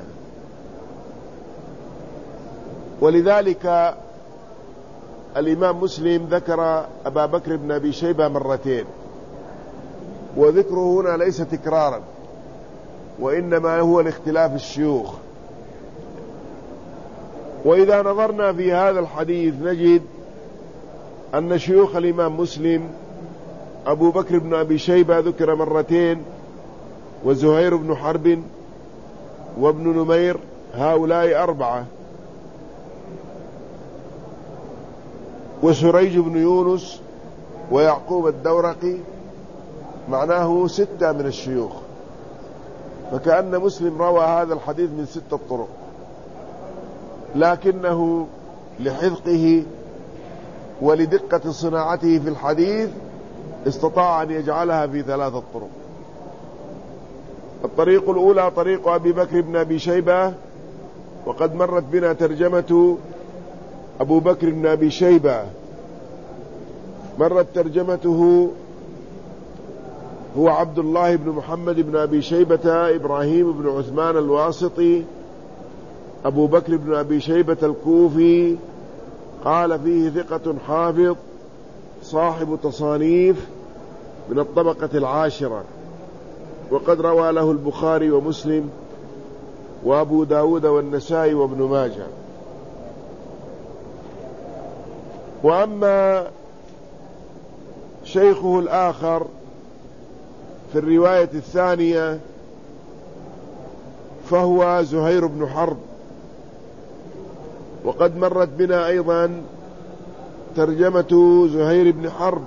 ولذلك الإمام مسلم ذكر أبا بكر بن أبي شيبة مرتين، وذكره هنا ليس تكرارا وإنما هو لاختلاف الشيوخ. وإذا نظرنا في هذا الحديث نجد أن شيوخ الإمام مسلم أبو بكر بن أبي شيبة ذكر مرتين، وزهير بن حرب وابن نمير، هؤلاء 4، وسريج بن يونس ويعقوب الدورقي، معناه 6 من الشيوخ. فكأن مسلم روى هذا الحديث من 6 طرق، لكنه لحذقه ولدقة صناعته في الحديث استطاع أن يجعلها في 3 طرق. الطريق الأولى طريق أبي بكر بن أبي شيبة، وقد مرت بنا ترجمة أبو بكر بن أبي شيبة، مرت ترجمته هو عبد الله بن محمد بن أبي شيبة إبراهيم بن عثمان الواسطي أبو بكر بن أبي شيبة الكوفي، قال فيه ثقة حافظ صاحب تصانيف من الطبقة 10، وقد روى له البخاري ومسلم وأبو داود والنسائي وابن ماجه. وأما شيخه الآخر في الرواية الثانية فهو زهير بن حرب، وقد مرت بنا أيضا ترجمة زهير بن حرب،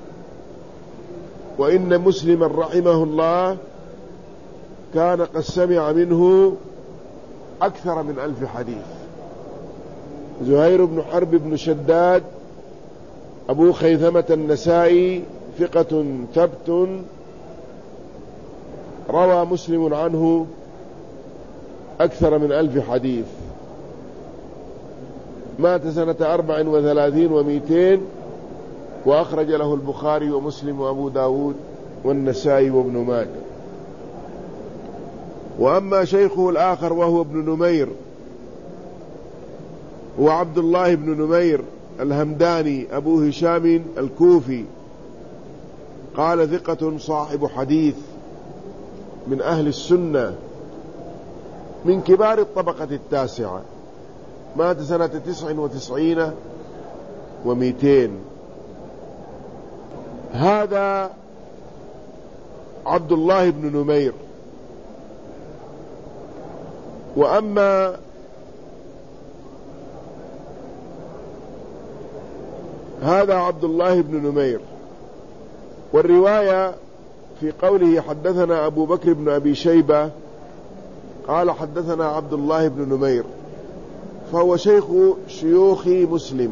وإن مسلما رحمه الله كان قد سمع منه أكثر من 1000 حديث. زهير بن حرب بن شداد أبو خيثمة النسائي ثقة ثبت، روى مسلم عنه أكثر من 1000 حديث، مات سنة 34 و200، وأخرج له البخاري ومسلم وأبو داود والنسائي وابن ماجه. وأما شيخه الآخر وهو ابن نمير، هو عبد الله بن نمير الهمداني أبو هشام الكوفي، قال ثقة صاحب حديث من أهل السنة من كبار الطبقة 9، مات سنة 99 و200. هذا عبد الله بن نمير. وأما هذا عبد الله بن نمير، والرواية في قوله حدثنا أبو بكر بن أبي شيبة قال حدثنا عبد الله بن نمير، فهو شيخ شيوخ مسلم.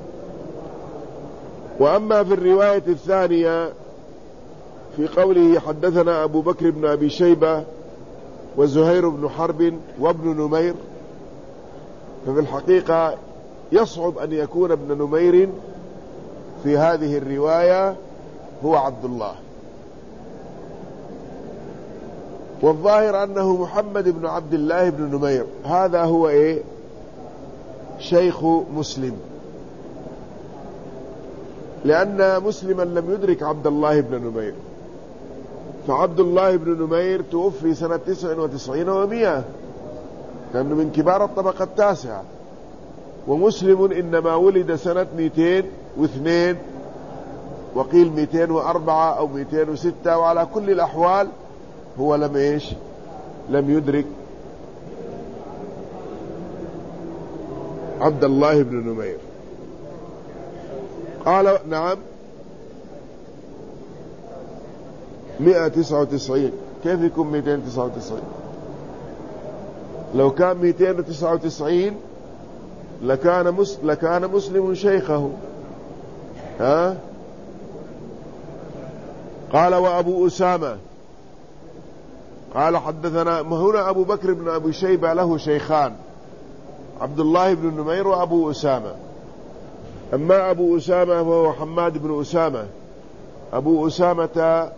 وأما في الرواية الثانية في قوله حدثنا أبو بكر بن أبي شيبة وزهير بن حرب وابن نمير، ففي الحقيقة يصعب أن يكون ابن نمير في هذه الرواية هو عبد الله، والظاهر أنه محمد بن عبد الله بن نمير، هذا هو شيخ مسلم، لأن مسلما لم يدرك عبد الله بن نمير، فعبد الله بن نمير توفي سنة 99 و100، كان من كبار الطبقة التاسعة. ومسلم إنما ولد سنة 202 وقيل 204 أو 206، وعلى كل الأحوال هو لم يدرك عبد الله بن نمير. قال نعم 199. كيف يكون 299؟ لو كان 299 لكان مسلم شيخه. قال وأبو أسامة قال حدثنا. هنا أبو بكر بن أبي شيبة له شيخان، عبد الله بن نمير وأبو أسامة. أما أبو أسامة فهو حماد بن أسامة، أبو أسامة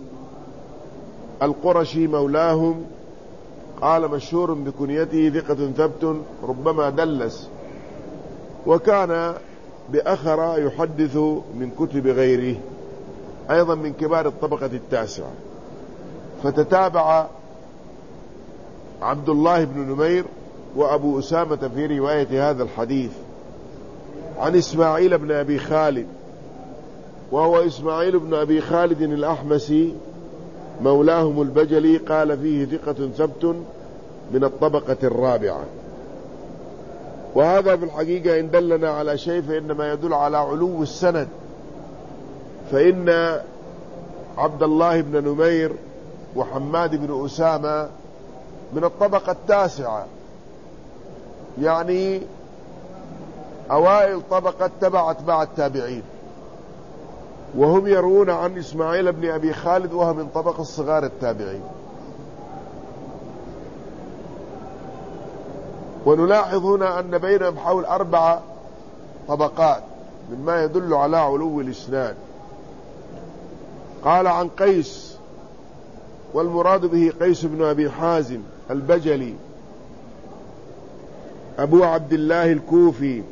القرشي مولاهم، قال مشهور بكنيته ثقة ثبت ربما دلس، وكان بأخر يحدث من كتب غيره، أيضا من كبار الطبقة التاسعة. فتتابع عبد الله بن نمير وأبو أسامة في رواية هذا الحديث عن إسماعيل بن أبي خالد، وهو إسماعيل بن أبي خالد الأحمسي مولاهم البجلي، قال فيه ثقة ثبت من الطبقة الرابعة. وهذا في الحقيقة إن دلنا على شيء فإنما يدل على علو السند، فإن عبد الله بن نمير وحماد بن أسامة من الطبقة التاسعة، يعني أوائل طبقة تبع أتباع التابعين، وهم يروون عن إسماعيل بن أبي خالد وهو من طبقة الصغار التابعين. ونلاحظ هنا أن بينهم حول 4 طبقات مما يدل على علو الإسناد. قال عن قيس، والمراد به قيس بن أبي حازم البجلي أبو عبد الله الكوفي،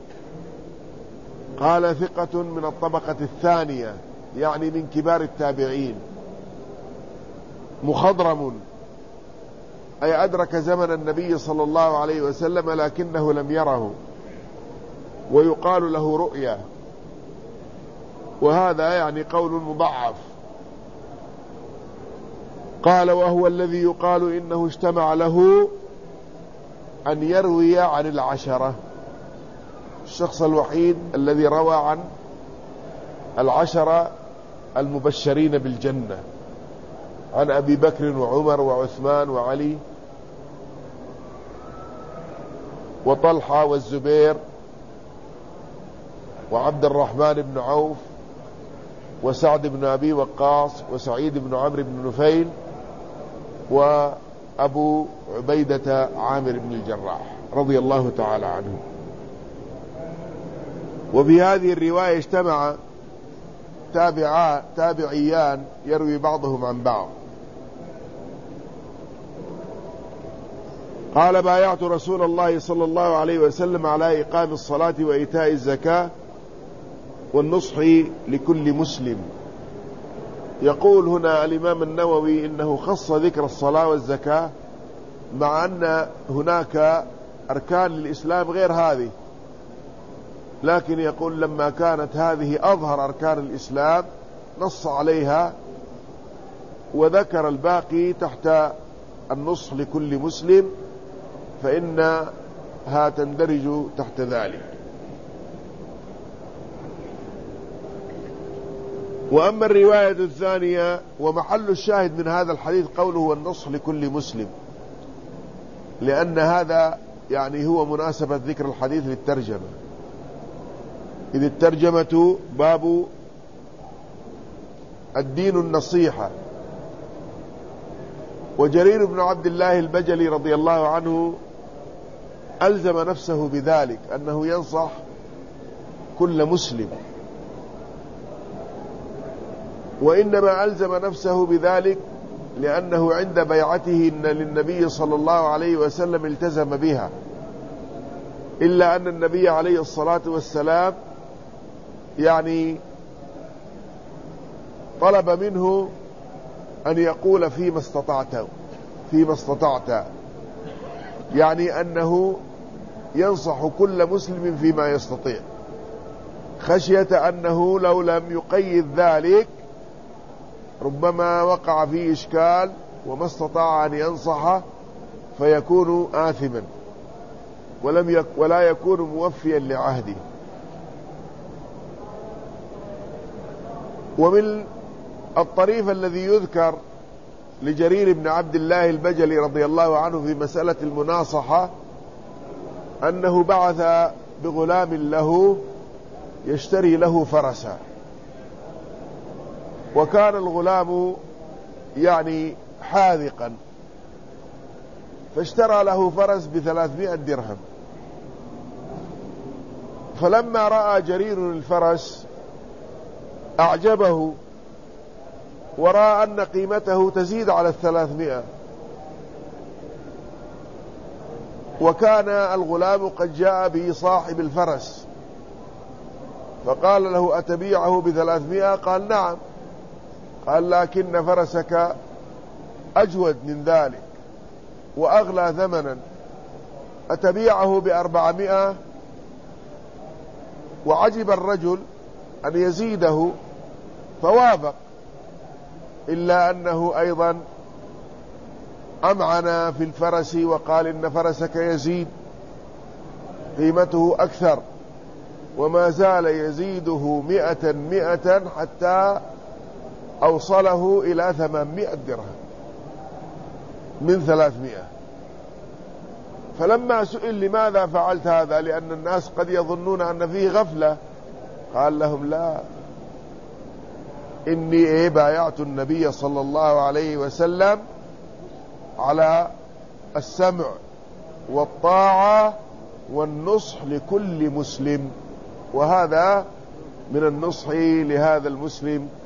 قال ثقة من الطبقة الثانية، يعني من كبار التابعين، مخضرم أي أدرك زمن النبي صلى الله عليه وسلم لكنه لم يره، ويقال له رؤيا، وهذا يعني قول مضعف. قال وهو الذي يقال إنه اجتمع له أن يروي عن العشرة، الشخص الوحيد الذي روى عن 10 المبشرين بالجنة، عن أبي بكر وعمر وعثمان وعلي وطلحة والزبير وعبد الرحمن بن عوف وسعد بن أبي وقاص وسعيد بن عمرو بن نفيل وأبو عبيدة عامر بن الجراح رضي الله تعالى عنه. وفي هذه الرواية اجتمع تابعيان يروي بعضهم عن بعض. قال بايعت رسول الله صلى الله عليه وسلم على إقام الصلاة وإيتاء الزكاة والنصح لكل مسلم. يقول هنا الإمام النووي إنه خص ذكر الصلاة والزكاة، مع أن هناك أركان للإسلام غير هذه، لكن يقول لما كانت هذه أظهر أركان الإسلام نص عليها وذكر الباقي تحت النصح لكل مسلم، فإنها تندرج تحت ذلك. وأما الرواية الثانية ومحل الشاهد من هذا الحديث قوله والنصح لكل مسلم، لأن هذا يعني هو مناسبة ذكر الحديث للترجمة، إذ الترجمة باب الدين النصيحة. وجرير بن عبد الله البجلي رضي الله عنه ألزم نفسه بذلك، أنه ينصح كل مسلم، وإنما ألزم نفسه بذلك لأنه عند بيعته إن للنبي صلى الله عليه وسلم التزم بها، إلا أن النبي عليه الصلاة والسلام يعني طلب منه أن يقول فيما استطعت، يعني أنه ينصح كل مسلم فيما يستطيع، خشية أنه لو لم يقيد ذلك ربما وقع فيه إشكال وما استطاع أن ينصحه فيكون آثما ولا يكون موفيا لعهده. ومن الطريف الذي يذكر لجرير بن عبد الله البجلي رضي الله عنه في مسألة المناصحة أنه بعث بغلام له يشتري له فرسا، وكان الغلام يعني حاذقا، فاشترى له فرس ب300 درهم. فلما رأى جرير الفرس أعجبه، ورأى أن قيمته تزيد على 300، وكان الغلام قد جاء به صاحب الفرس فقال له أتبيعه ب300؟ قال نعم. قال لكن فرسك أجود من ذلك وأغلى ثمنا، أتبيعه ب400؟ وعجب الرجل أن يزيده فوافق، إلا أنه أيضا أمعن في الفرس وقال إن فرسك يزيد قيمته أكثر، وما زال يزيده 100 حتى أوصله إلى 800 درهم من 300. فلما سئل لماذا فعلت هذا، لأن الناس قد يظنون أن فيه غفلة، قال لهم لا، إني بايعت النبي صلى الله عليه وسلم على السمع والطاعة والنصح لكل مسلم، وهذا من النصح لهذا المسلم